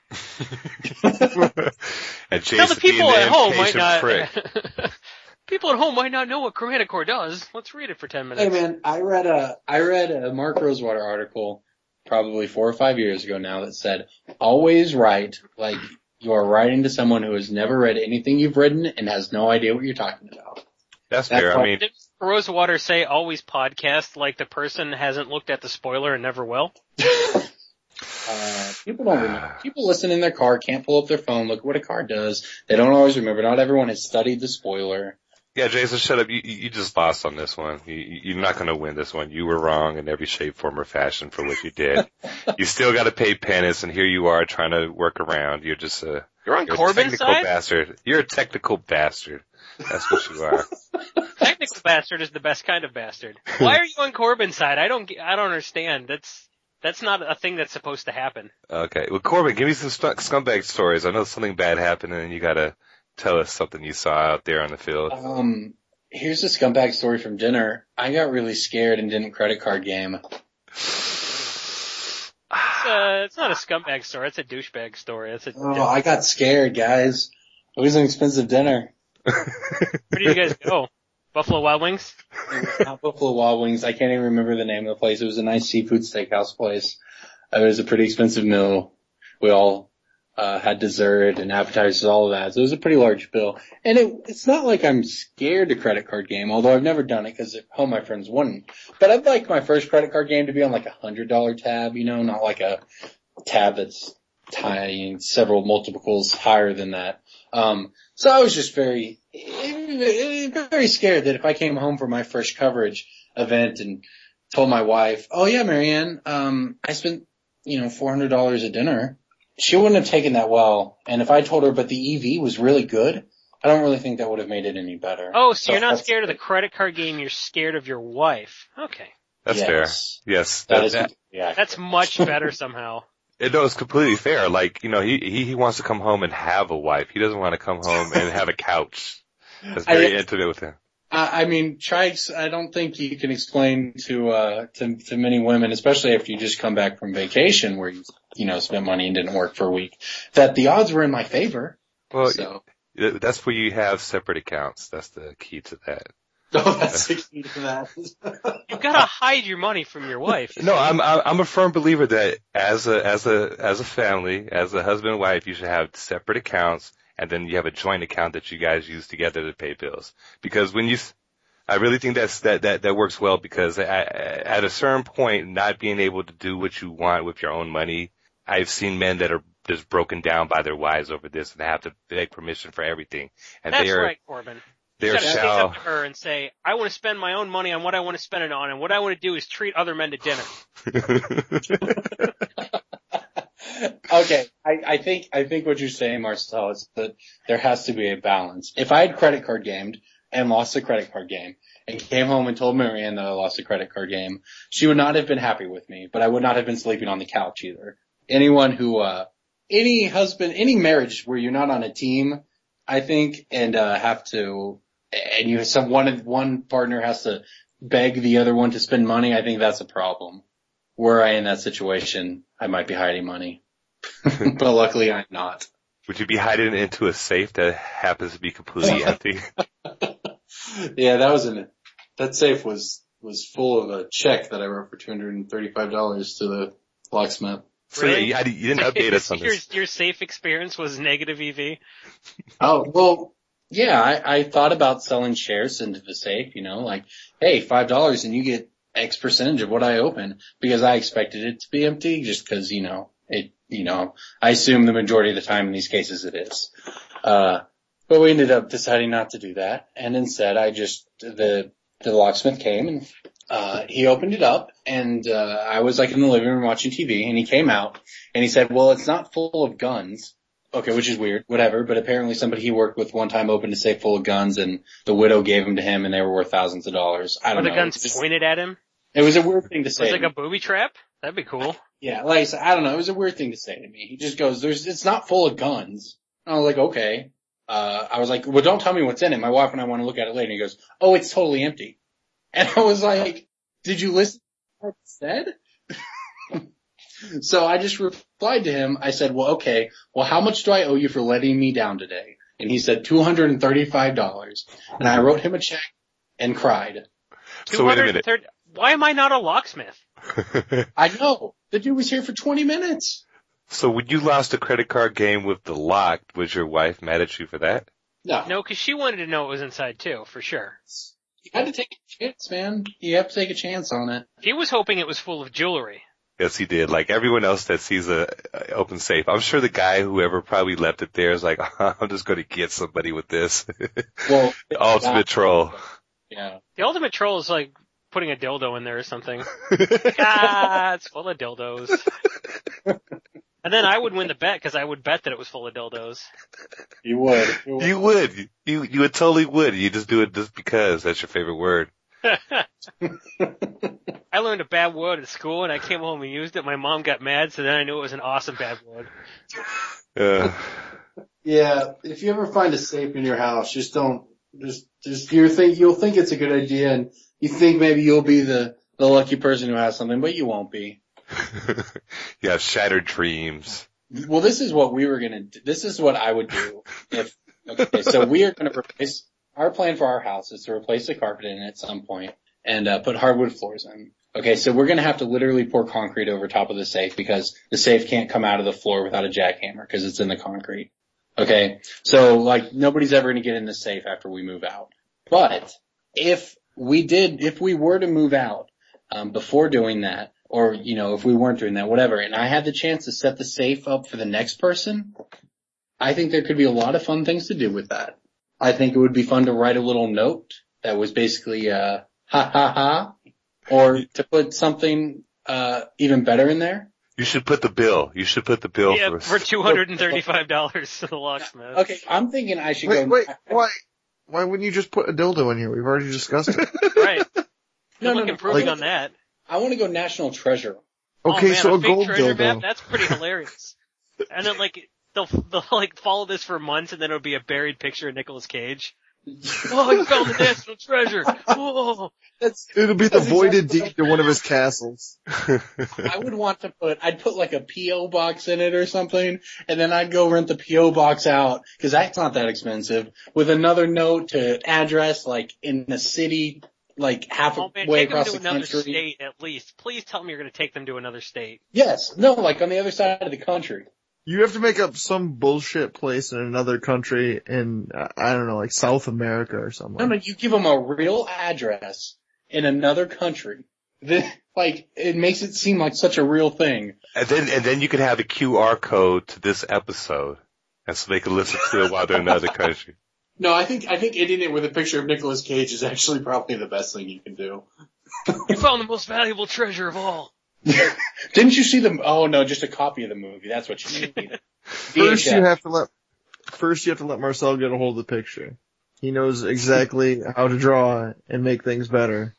And now the people at home might not. Prick. People at home might not know what Chromatic Core does. Let's read it for ten minutes. Hey man, I read a I read a Mark Rosewater article probably four or five years ago now that said, always write like you are writing to someone who has never read anything you've written and has no idea what you're talking about. That's, That's fair. I mean, did Rosewater say always podcast like the person hasn't looked at the spoiler and never will? uh, people don't remember. People listen in their car, can't pull up their phone, look what a card does. They don't always remember. Not everyone has studied the spoiler. Yeah, Jason, shut up. You, you just lost on this one. You, you're not going to win this one. You were wrong in every shape, form, or fashion for what you did. You still got to pay penance, and here you are trying to work around. You're just a, you're on you're Corbin's a technical side? bastard. You're a technical bastard. That's what you are. Technical bastard is the best kind of bastard. Why are you on Corbin's side? I don't, I don't understand. That's, that's not a thing that's supposed to happen. Okay. Well, Corbin, give me some scumbag stories. I know something bad happened, and you got to tell us something you saw out there on the field. Um, here's a scumbag story from dinner. I got really scared and didn't credit card game. It's, uh, it's not a scumbag story. It's a douchebag story. It's a. Oh, I got scared, guys. It was an expensive dinner. Where did you guys go? Buffalo Wild Wings? It was not Buffalo Wild Wings. I can't even remember the name of the place. It was a nice seafood steakhouse place. It was a pretty expensive meal. We all uh had dessert and appetizers, all of that. So it was a pretty large bill. And it, it's not like I'm scared to credit card game, although I've never done it because at home my friends wouldn't. But I'd like my first credit card game to be on like a hundred dollar tab, you know, not like a tab that's tiny, several multiples higher than that. Um, so I was just very, very scared that if I came home for my first coverage event and told my wife, oh yeah, Marianne, um, I spent, you know, four hundred dollars at dinner, she wouldn't have taken that well. And if I told her, but the E V was really good, I don't really think that would have made it any better. Oh, so, so you're not scared of the credit card game, you're scared of your wife. Okay. That's yes. fair. Yes. That, that is, that, yeah. That's much better somehow. It, no, it's completely fair. Like, you know, he, he, he wants to come home and have a wife. He doesn't want to come home and have a couch. That's very I, intimate with him. I, I mean, trikes, I don't think you can explain to, uh, to, to many women, especially after you just come back from vacation where you, you know, spent money and didn't work for a week, that the odds were in my favor. Well, so. That's where you have separate accounts. That's the key to that. Oh, that's the key to that. You've got to hide your money from your wife. No, I'm I'm a firm believer that as a as a as a family, as a husband and wife, you should have separate accounts, and then you have a joint account that you guys use together to pay bills. Because when you, I really think that's that that that works well. Because at, at a certain point, not being able to do what you want with your own money, I've seen men that are just broken down by their wives over this, and they have to beg permission for everything. And That's they are, right, Corbin. They're You gotta shall... take up to her and say, I want to spend my own money on what I want to spend it on, and what I want to do is treat other men to dinner. Okay, I, I think I think what you're saying, Marcel, is that there has to be a balance. If I had credit card gamed and lost the credit card game and came home and told Marianne that I lost the credit card game, she would not have been happy with me, but I would not have been sleeping on the couch either. Anyone who, uh, any husband, any marriage where you're not on a team, I think, and uh have to, and you have some one one partner has to beg the other one to spend money, I think that's a problem. Were I in that situation, I might be hiding money. But luckily I'm not. Would you be hiding it into a safe that happens to be completely empty? Yeah, that was in that safe was was full of a check that I wrote for two hundred thirty-five dollars to the locksmith. So Really? yeah, you, you didn't update us on your, this. Your safe experience was negative E V? Oh, well, yeah, I, I thought about selling shares into the safe, you know, like, hey, five dollars and you get X percentage of what I open, because I expected it to be empty just because, you know, it, you know, I assume the majority of the time in these cases it is. Uh, but we ended up deciding not to do that. And instead I just, the, the locksmith came and, uh, he opened it up and, uh, I was like in the living room watching T V and he came out and he said, well, it's not full of guns. Okay, which is weird, whatever, but apparently somebody he worked with one time opened a safe full of guns and the widow gave them to him and they were worth thousands of dollars. I don't Were know. the guns Just, pointed at him? it was a weird thing to say. Was it to like me. a booby trap? That'd be cool. Yeah, like I said, I don't know. It was a weird thing to say to me. He just goes, "There's, it's not full of guns." And I was like, okay. Uh, I was like, well, don't tell me what's in it. My wife and I want to look at it later. And he goes, oh, it's totally empty. And I was like, did you listen to what I said? So I just replied to him. I said, well, okay, well, how much do I owe you for letting me down today? And he said two hundred thirty-five dollars. And I wrote him a check and cried. So wait a minute. Why am I not a locksmith? I know. The dude was here for twenty minutes. So when you lost a credit card game with the lock, was your wife mad at you for that? No. No, because she wanted to know what was inside too, for sure. You had to take a chance, man. You have to take a chance on it. He was hoping it was full of jewelry. Yes, he did. Like everyone else that sees a, a open safe, I'm sure the guy whoever probably left it there is like, I'm just going to get somebody with this. Well, the ultimate troll. Yeah. The ultimate troll is like putting a dildo in there or something. Ah, it's full of dildos. And then I would win the bet because I would bet that it was full of dildos. You would. You would. You would. You you would totally would. You just do it just because that's your favorite word. I learned a bad word at school and I came home and used it. My mom got mad, so then I knew it was an awesome bad word. Uh, Yeah, if you ever find a safe in your house, just don't, just, just, you think, you'll think it's a good idea and you think maybe you'll be the, the lucky person who has something, but you won't be. you have shattered dreams. Well, this is what we were gonna do. This is what I would do if, okay, so we are gonna replace, our plan for our house is to replace the carpet in it at some point and, uh, put hardwood floors in. Okay, so we're gonna have to literally pour concrete over top of the safe because the safe can't come out of the floor without a jackhammer because it's in the concrete. Okay, so like nobody's ever gonna get in the safe after we move out. But if we did, if we were to move out, um, before doing that, or, you know, if we weren't doing that, whatever, and I had the chance to set the safe up for the next person, I think there could be a lot of fun things to do with that. I think it would be fun to write a little note that was basically, uh, ha ha ha, or to put something, uh, even better in there. You should put the bill. You should put the bill Yeah, for, for two hundred thirty-five dollars to the locksmith. Okay, I'm thinking I should Wait, go. wait, why, why wouldn't you just put a dildo in here? We've already discussed it. Right. No, Good no, luck no. improving Like- on that. I want to go national treasure. Okay, oh, man, so a a fake gold treasure map? dildo. That's pretty hilarious. And then like, they'll, they'll like follow this for months and then it'll be a buried picture of Nicolas Cage. Oh, he found the national treasure. Oh. That's, It'll be the that's voided exactly deed to one of his castles. I would want to put, I'd put like a P O box in it or something, and then I'd go rent the P O box out, cause that's not that expensive, with another note to address like in the city, like half Oh man, way take them across to the another country. state at least. Please tell me you're going to take them to another state. Yes, no, like on the other side of the country. You have to make up some bullshit place in another country in, uh, I don't know, like South America or something. No, no, you give them a real address in another country. Then, like, it makes it seem like such a real thing. And then, and then you can have a Q R code to this episode, and so they can listen to it while they're in another country. No, I think, I think ending it with a picture of Nicolas Cage is actually probably the best thing you can do. You found the most valuable treasure of all. Didn't you see the, oh no, just a copy of the movie. That's what you need. First you have to let, first you have to let Marcel get a hold of the picture. He knows exactly how to draw and make things better.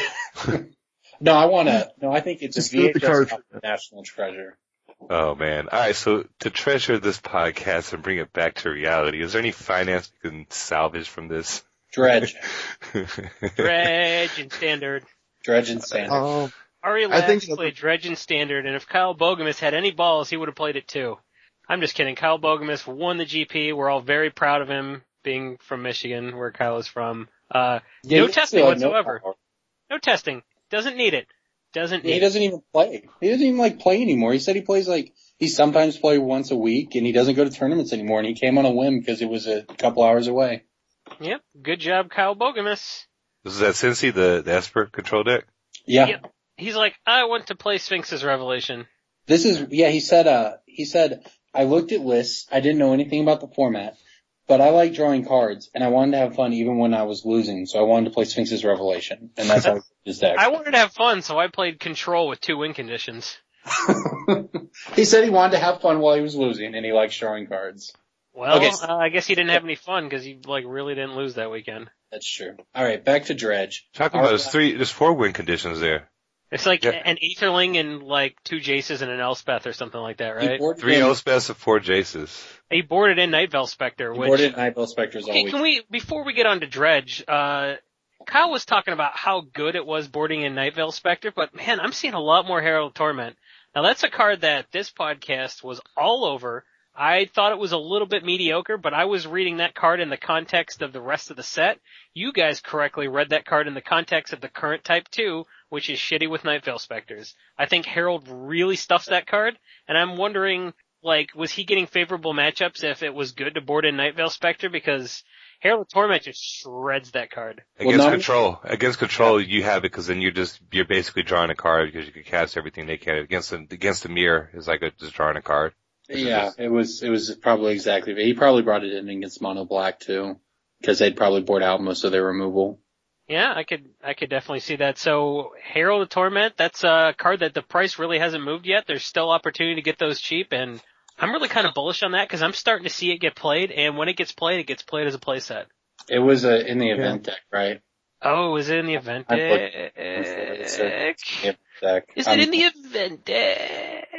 No, I wanna, no, I think it's Just a do V H the S card. copy of National Treasure. Oh man. Alright, so to treasure this podcast and bring it back to reality, is there any finance we can salvage from this? Dredge. Dredge and Standard. Dredge and Sand. Um, Ari I think Lax played Dredge and Standard, and if Kyle Bogemus had any balls, he would have played it too. I'm just kidding. Kyle Bogemus won the G P. We're all very proud of him being from Michigan, where Kyle is from. Uh, Yeah, no you testing feel like no whatsoever. power. No testing. Doesn't need it. Doesn't need He it. doesn't even play. He doesn't even like play anymore. He said he plays like, he sometimes plays once a week and he doesn't go to tournaments anymore, and he came on a whim because it was a couple hours away. Yep. Good job, Kyle Bogemus. This is at Cincy, the, the Esper control deck? Yeah. Yep. He's like, I want to play Sphinx's Revelation. This is, yeah, he said, uh, he said, I looked at lists, I didn't know anything about the format, but I like drawing cards, and I wanted to have fun even when I was losing, so I wanted to play Sphinx's Revelation, and that's how he did his deck. I wanted to have fun, so I played Control with two win conditions. He said he wanted to have fun while he was losing, and he likes drawing cards. Well, Okay. uh, I guess he didn't have any fun because he like really didn't lose that weekend. That's true. Alright, back to Dredge. Talking about, there's three, there's four win conditions there. It's like Yeah. an Aetherling and like two Jaces and an Elspeth or something like that, He right? boarded Three in- Elspeths and four Jaces. He boarded in Night Veil Spectre, He which boarded Nightbill Spectres all okay, week. can we before we get on to Dredge, uh Kyle was talking about how good it was boarding in Night Veil Spectre, but man, I'm seeing a lot more Herald of Torment. Now that's a card that this podcast was all over. I thought it was a little bit mediocre, but I was reading that card in the context of the rest of the set. You guys correctly read that card in the context of the current Type two, which is shitty with Night Veil Spectres. I think Herald really stuffs that card, and I'm wondering, like, was he getting favorable matchups if it was good to board in Night Veil Spectre? Because Herald of Torment just shreds that card. Well, Against not- control. Against control, you have it because then you're just, you're basically drawing a card because you can cast everything they can. Against the, against the mirror is like a, just drawing a card. Yeah, it was, it was probably exactly, he probably brought it in against Mono Black too, because they'd probably board out most of their removal. Yeah, I could, I could definitely see that. So, Herald of Torment, that's a card that the price really hasn't moved yet. There's still opportunity to get those cheap, and I'm really kind of bullish on that because I'm starting to see it get played, and when it gets played, it gets played as a playset. It was uh, in the event deck, right? Oh, is it in the event I put- deck? It's a- it's a deck. Is Um, it in the event deck?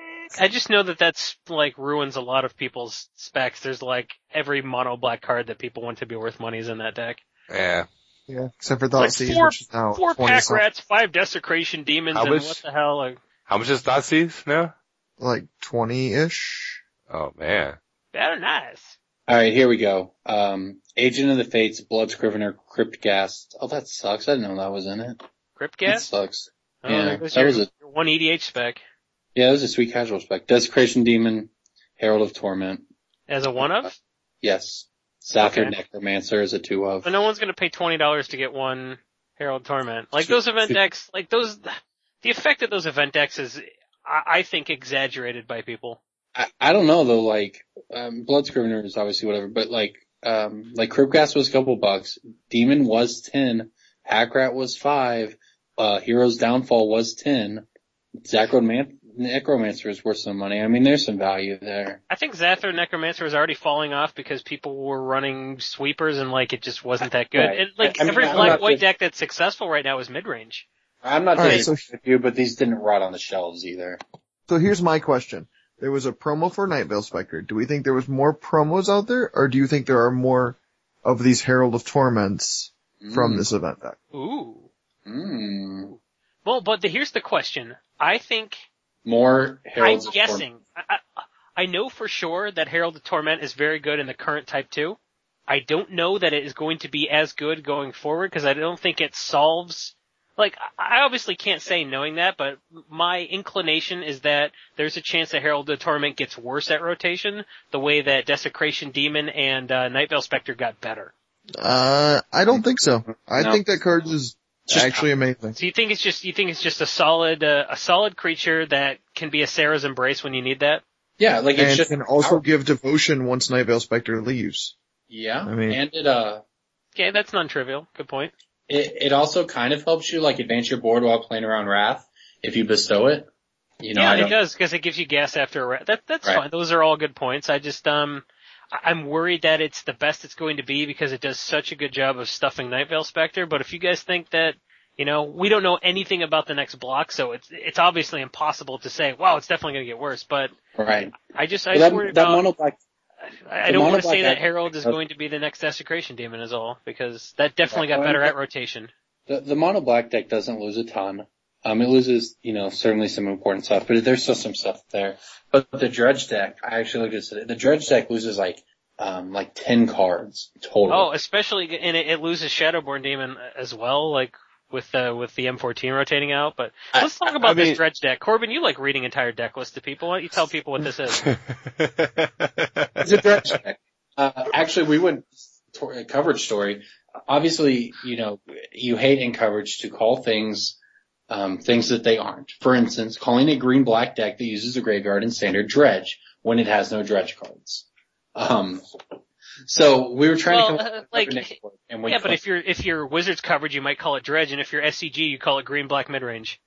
I just know that that's, like, ruins a lot of people's specs. There's, like, every mono black card that people want to be worth money is in that deck. Yeah. yeah, except for Like Thoughtseize, four, which is now four twenty pack something, rats, five desecration demons, How and much- what the hell? Like, How much is Thoughtseizes now? like twenty-ish. Oh man. they're nice. Alright, here we go. Um, Agent of the Fates, Blood Scrivener, Cryptghast. Oh, that sucks. I didn't know that was in it. That Cryptgas? sucks. Oh, yeah, there goes that your, was a- your one E D H spec. Yeah, that was a sweet casual spec. Desecration Demon, Herald of Torment. As a one of? Yes. Saphir Okay. Necromancer is a two of. But no one's gonna pay twenty dollars to get one Herald Torment. Like those event decks, like those, the effect of those event decks is, I, I think, exaggerated by people. I, I don't know though, like, um, Blood Scrivener is obviously whatever, but like, um, like Cryptghast was a couple bucks, Demon was ten, Hackrat was five, uh, Hero's Downfall was ten, Zakrod Man- Necromancer is worth some money. I mean, there's some value there. I think Zathor Necromancer is already falling off because people were running sweepers and like it just wasn't that good. Right. And like I mean, every I'm black not white just- deck that's successful right now is mid range. I'm not All right, disagreeing so- with you, but these didn't rot on the shelves either. So here's my question. There was a promo for Night Veil Spectre. Do we think there was more promos out there, or do you think there are more of these Herald of Torments Mm. from this event deck. Ooh. Mm. Well, but the, here's the question. I think More Heralds I'm of guessing. I, I, I know for sure that Herald of Torment is very good in the current Type two. I don't know that it is going to be as good going forward because I don't think it solves. Like, I obviously can't say knowing that, but my inclination is that there's a chance that Herald of Torment gets worse at rotation, the way that Desecration Demon and uh, Nightveil Spectre got better. Uh, I don't think so. I No. think that card is Just- actually amazing. So you think it's just you think it's just a solid uh, a solid creature that can be a Sarah's Embrace when you need that? Yeah, like it's And just can also give devotion once Nightveil Spectre leaves. yeah, I mean- and it uh Okay, that's non-trivial. Good point. it it also kind of helps you like advance your board while playing around Wrath if you bestow it. You know, yeah, I it don't, does because it gives you gas after a ra- that. That's Right. fine. Those are all good points. I just um, I- I'm worried that it's the best it's going to be because it does such a good job of stuffing Nightveil Spectre. But if you guys think that, you know, we don't know anything about the next block, so it's it's obviously impossible to say, wow, it's definitely going to get worse. But right. I just I But just that, worry that about. mono black I I the don't mono want to black say that deck- Herald is uh, going to be the next Desecration Demon is all because that definitely got Right. better at rotation. the, the mono black deck doesn't lose a ton. Um, it loses, you know, certainly some important stuff, but there's still some stuff there. But the dredge deck, I actually looked at it. The dredge deck loses like, um, like ten cards total. Oh, especially and it, it loses Shadowborn Demon as well, like with the with the M fourteen rotating out. But I- let's talk about I this mean- dredge deck. Corbin, you like reading entire deck lists to people. Why don't you tell people what this is? It's a dredge deck. Uh, actually, we went to a coverage story. Obviously, you know, you hate in coverage to call things, um, things that they aren't. For instance, calling a green-black deck that uses a graveyard in standard dredge when it has no dredge cards. Um, so we were trying Well, to come uh, up with like, a nick word, and we Yeah, but couldn't. if you're if you're Wizards coverage, you might call it dredge, and if you're S C G, you call it green black mid range.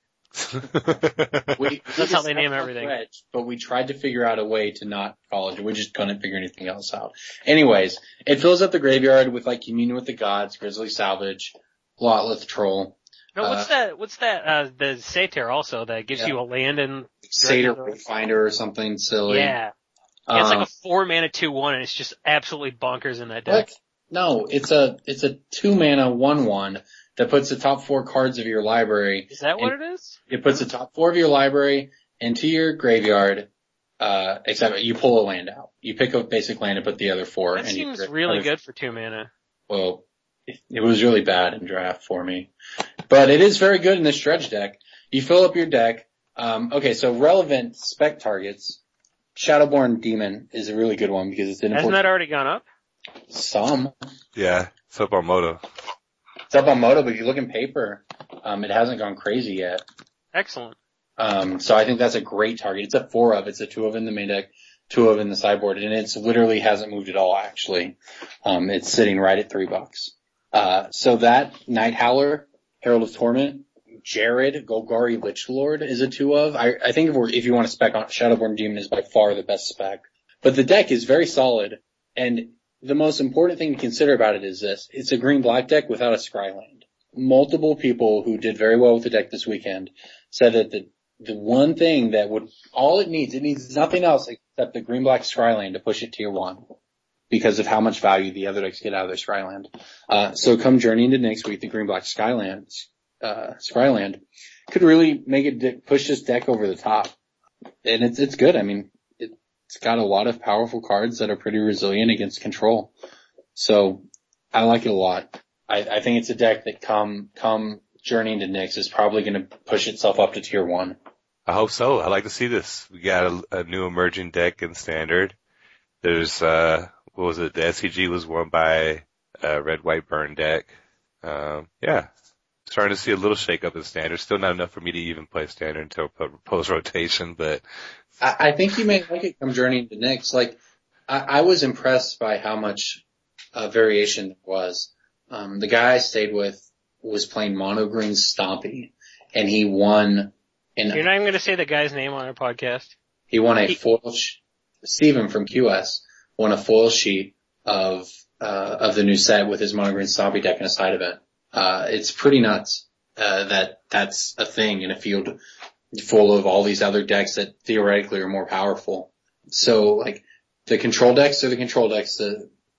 We, That's how they we name decided on everything. Dredge, but we tried to figure out a way to not call it. We just couldn't figure anything else out. Anyways, it fills up the graveyard with like Communion with the Gods, Grizzly Salvage, Lotleth Troll, No, what's Uh, that? What's that? Uh, the Satyr also that gives Yeah. you a land and Satyr Dredge. Finder or something silly. yeah, yeah, it's Um, like a four mana two one, and it's just absolutely bonkers in that what? deck. No, it's a it's a two mana one one that puts the top four cards of your library. Is that what it is? It puts the top four of your library into your graveyard. Uh, except you pull a land out. You pick a basic land and put the other four. That and you seems create really other- good for two mana. Well, it, it was really bad in draft for me, but it is very good in this dredge deck. You fill up your deck. Um, okay, so relevant spec targets. Shadowborn Demon is a really good one because it's an Hasn't important. that already gone up? Some. Yeah, it's up on Moto. It's up on Moto, but if you look in paper, um, it hasn't gone crazy yet. Excellent. Um, so I think that's a great target. It's a four of, it's a two of in the main deck, two of in the sideboard, and it's literally hasn't moved at all actually. Um, it's sitting right at three bucks. Uh, so that Night Howler, Herald of Torment, Jared, Golgari Lichlord is a two of. I, I think if we're, if you want to spec on Shadowborn Demon is by far the best spec. But the deck is very solid, and the most important thing to consider about it is this. It's a green black deck without a Scryland. Multiple people who did very well with the deck this weekend said that the the one thing that would, all it needs, it needs nothing else except the green black Scryland to push it tier one because of how much value the other decks get out of their Scryland. Uh, so come Journey into next week, the green black Skyland, uh, Scryland could really make it de- push this deck over the top. And it's, it's good. I mean, it, it's got a lot of powerful cards that are pretty resilient against control. So I like it a lot. I, I think it's a deck that come, come Journey into Nyx is probably going to push itself up to tier one. I hope so. I like to see this. We got a, a new emerging deck in Standard. There's, uh, what was it? The S C G was won by a red, white, burn deck. Um, yeah. Starting to see a little shake up in Standard. Still not enough for me to even play Standard until post rotation, but. I, I think you may like it come Journey into Nyx. Like, I, I was impressed by how much, uh, variation there was. Um, the guy I stayed with was playing mono green Stompy, and he won in You're not even going to say the guy's name on our podcast. He won a foil, sh- Steven from Q S won a foil sheet of, uh, of the new set with his mono green Stompy deck in a side event. Uh, it's pretty nuts, uh, that that's a thing in a field full of all these other decks that theoretically are more powerful. So like the control decks are the control decks. The,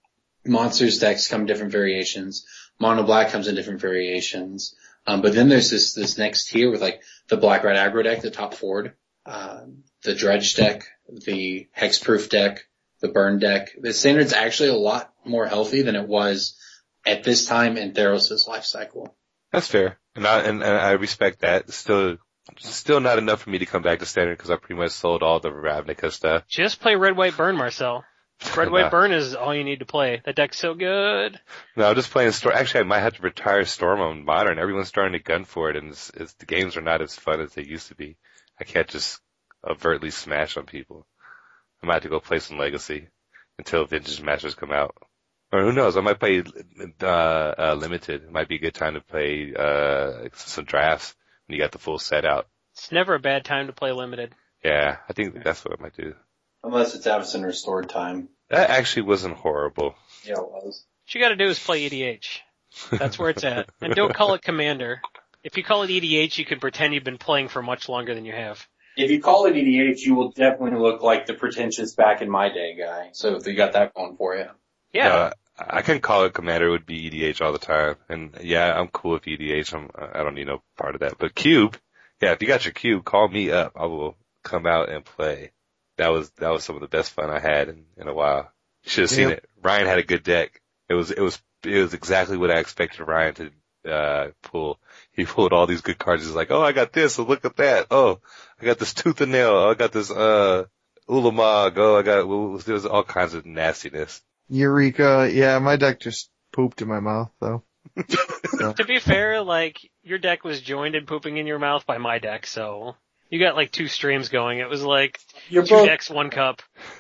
Monsters decks come in different variations. Mono Black comes in different variations. Um, but then there's this, this next tier with like the Black Red Aggro deck, the top forward, um, the Dredge deck, the Hexproof deck, the Burn deck. The standard's actually a lot more healthy than it was at this time in Theros' life cycle. That's fair. And I, and, and I respect that. Still, still not enough for me to come back to standard because I pretty much sold all the Ravnica stuff. Just play Red White Burn, Marcel. Red White Burn is all you need to play. That deck's so good. No, I'm just playing Storm. Actually, I might have to retire Storm on Modern. Everyone's starting to gun for it, and it's, it's, the games are not as fun as they used to be. I can't just overtly smash on people. I might have to go play some Legacy until Vintage Masters come out. Or who knows, I might play uh, uh Limited. It might be a good time to play uh some drafts when you got the full set out. It's never a bad time to play Limited. Yeah, I think that's what I might do. Unless it's Avacyn Restored time. That actually wasn't horrible. Yeah, it was. What you gotta do is play E D H. That's where it's at. And don't call it Commander. If you call it E D H, you can pretend you've been playing for much longer than you have. If you call it E D H, you will definitely look like the pretentious back in my day guy. So if you got that going for you. Yeah. Uh, I can call it Commander. It would be E D H all the time. And yeah, I'm cool with E D H. I'm, I don't need no part of that. But Cube, yeah, if you got your Cube, call me up. I will come out and play. That was, that was some of the best fun I had in, in a while. You should have seen Yep. it. Ryan had a good deck. It was, it was, it was exactly what I expected Ryan to, uh, pull. He pulled all these good cards. He's like, oh, I got this. So look at that. Oh, I got this Tooth and Nail. Oh, I got this, uh, Ulamog. Oh, I got, well, there was all kinds of nastiness. Eureka. Yeah, my deck just pooped in my mouth though. So. To be fair, like, your deck was joined in pooping in your mouth by my deck, so you got like two streams going. It was like You're two both- decks, one cup.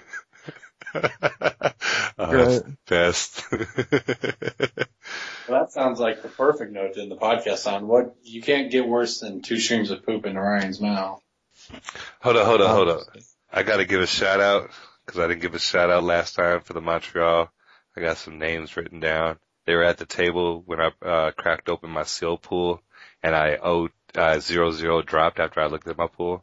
Oh, that's the best. Well, that sounds like the perfect note to end the podcast on. What, you can't get worse than two streams of poop in Ryan's mouth. Hold on, hold on, hold on. I gotta give a shout out, cause I didn't give a shout out last time for the Montreal. I got some names written down. They were at the table when I, uh, cracked open my seal pool and I owed, uh, zero zero dropped after I looked at my pool.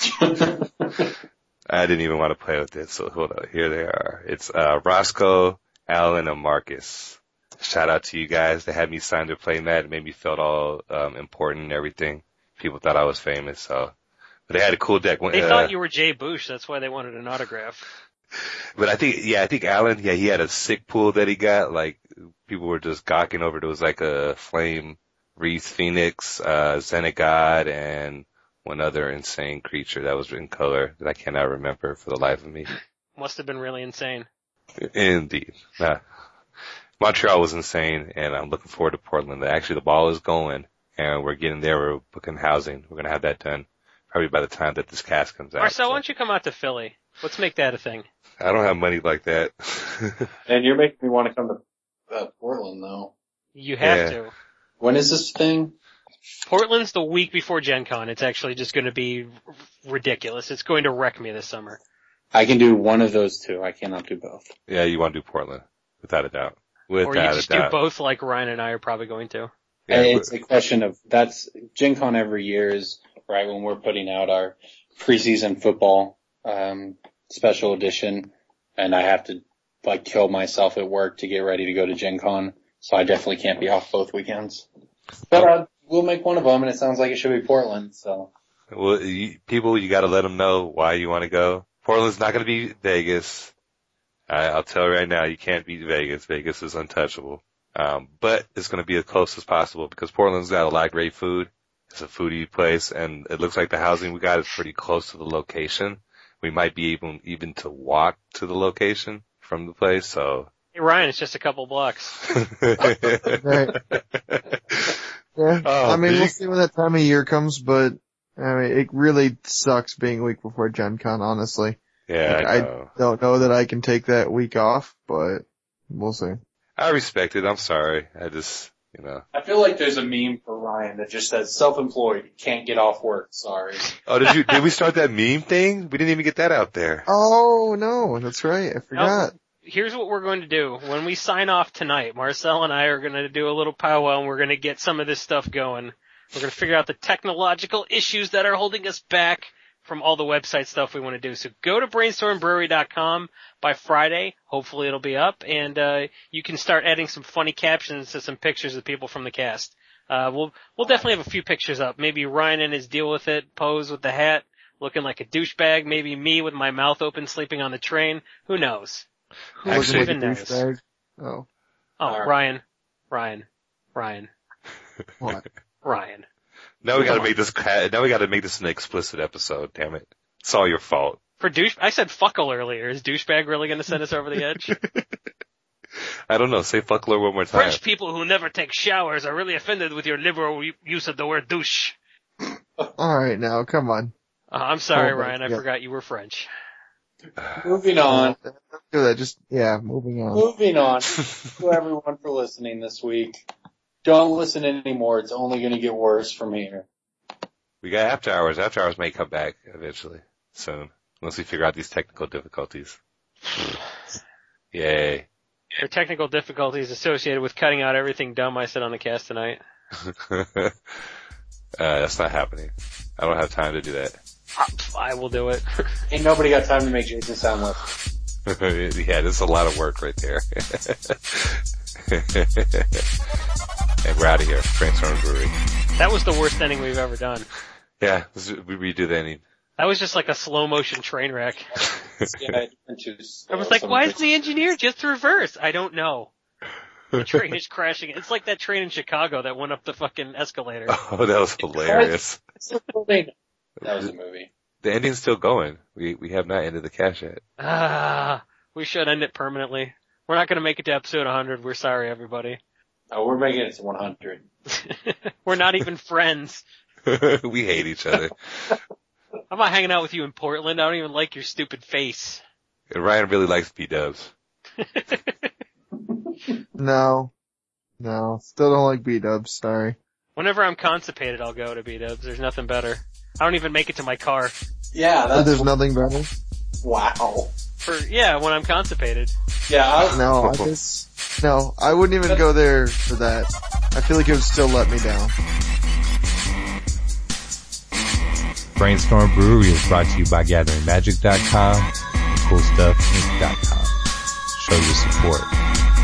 I didn't even want to play with it, so hold on. Here they are. It's, uh, Roscoe, Alan, and Marcus. Shout out to you guys. They had me sign their playmat. It made me feel all, um, important and everything. People thought I was famous, so. But they had a cool deck. They uh, thought you were Jay Bush, that's why they wanted an autograph. But I think, yeah, I think Alan, yeah, he had a sick pool that he got. Like, people were just gawking over it. It was like a Flame, Wreath, Phoenix, uh, Xenagod, and one other insane creature that was in color that I cannot remember for the life of me. Must have been really insane. Indeed. Nah. Montreal was insane, and I'm looking forward to Portland. Actually, the ball is going, and we're getting there. We're booking housing. We're going to have that done probably by the time that this cast comes out. Marcel, so. why don't you come out to Philly? Let's make that a thing. I don't have money like that. And you're making me want to come to uh, Portland, though. You have Yeah. to. When is this thing? Portland's the week before Gen Con. It's actually just going to be r- ridiculous. It's going to wreck me this summer. I can do one of those two. I cannot do both. Yeah, you want to do Portland, without a doubt. Without Or you a just do doubt. both like Ryan and I are probably going to. Yeah, And it's a question of, that's, Gen Con every year is right when we're putting out our preseason football, um, special edition. And I have to, like, kill myself at work to get ready to go to Gen Con. So I definitely can't be off both weekends. But, uh, we'll make one of them, and it sounds like it should be Portland, so. Well, you, people, you got to let them know why you want to go. Portland's not going to be Vegas. I, I'll tell you right now, you can't beat Vegas. Vegas is untouchable. Um, but it's going to be as close as possible because Portland's got a lot of great food. It's a foodie place, and it looks like the housing we got is pretty close to the location. We might be able even to walk to the location from the place, so. Hey Ryan, it's just a couple blocks. Right. Yeah. Oh, I mean, big- we'll see when that time of year comes, but I mean, it really sucks being a week before Gen Con, honestly. Yeah, Like, I know. Don't know that I can take that week off, but we'll see. I respect it. I'm sorry. I just, you know. I feel like there's a meme for Ryan that just says self-employed, can't get off work, sorry. Oh, did you, did we start that meme thing? We didn't even get that out there. Oh no, that's right. I forgot. Here's what we're going to do. When we sign off tonight, Marcel and I are going to do a little powwow and we're going to get some of this stuff going. We're going to figure out the technological issues that are holding us back from all the website stuff we want to do. So go to brainstorm brewery dot com by Friday. Hopefully it'll be up, and uh you can start adding some funny captions to some pictures of people from the cast. Uh we'll we'll definitely have a few pictures up. Maybe Ryan in his Deal With It pose with the hat, looking like a douchebag. Maybe me with my mouth open sleeping on the train. Who knows? Who Actually, even like a knows? douchebag. Oh. Oh, All right. Ryan. Ryan. Ryan. What? Ryan. Now we gotta make this, now we gotta make this an explicit episode, damn it. It's all your fault. For douche, I said fuckle earlier. Is douchebag really gonna send us over the edge? I don't know, say fuckler one more time. French people who never take showers are really offended with your liberal u- use of the word douche. Alright now, come on. Uh, I'm sorry, Oh, but- Ryan. I yeah. forgot you were French. Moving on. Don't do that, just, yeah, moving on. Moving on. To everyone for listening this week. Don't listen anymore. It's only going to get worse from here. We got after hours. After hours may come back eventually, soon. Once we figure out these technical difficulties. Yay. There are technical difficulties associated with cutting out everything dumb I said on the cast tonight. uh, that's not happening. I don't have time to do that. I will do it. Ain't nobody got time to make Jason sound less. Yeah, this is a lot of work right there. And we're out of here. Brainstorm Brewery. That was the worst ending we've ever done. Yeah, this is, we redo the ending. That was just like a slow motion train wreck. Yeah, into, I was like, why is the engineer just reverse? I don't know. The train is crashing. It's like that train in Chicago that went up the fucking escalator. Oh, that was hilarious. That was a movie. The ending's still going. We we have not ended the cast yet. Ah, we should end it permanently. We're not going to make it to episode one hundred. We're sorry, everybody. Oh, we're making it to one hundred. We're not even friends. We hate each other. I'm not hanging out with you in Portland. I don't even like your stupid face. And Ryan really likes B-dubs. No. No. Still don't like B-dubs, sorry. Whenever I'm constipated, I'll go to B-dubs. There's nothing better. I don't even make it to my car. Yeah, But that's, there's nothing better? wow. For, yeah, when I'm constipated. Yeah, I, No, I just, no, I wouldn't even go there for that. I feel like it would still let me down. Brainstorm Brewery is brought to you by gathering magic dot com and cool stuff inc dot com. Show your support.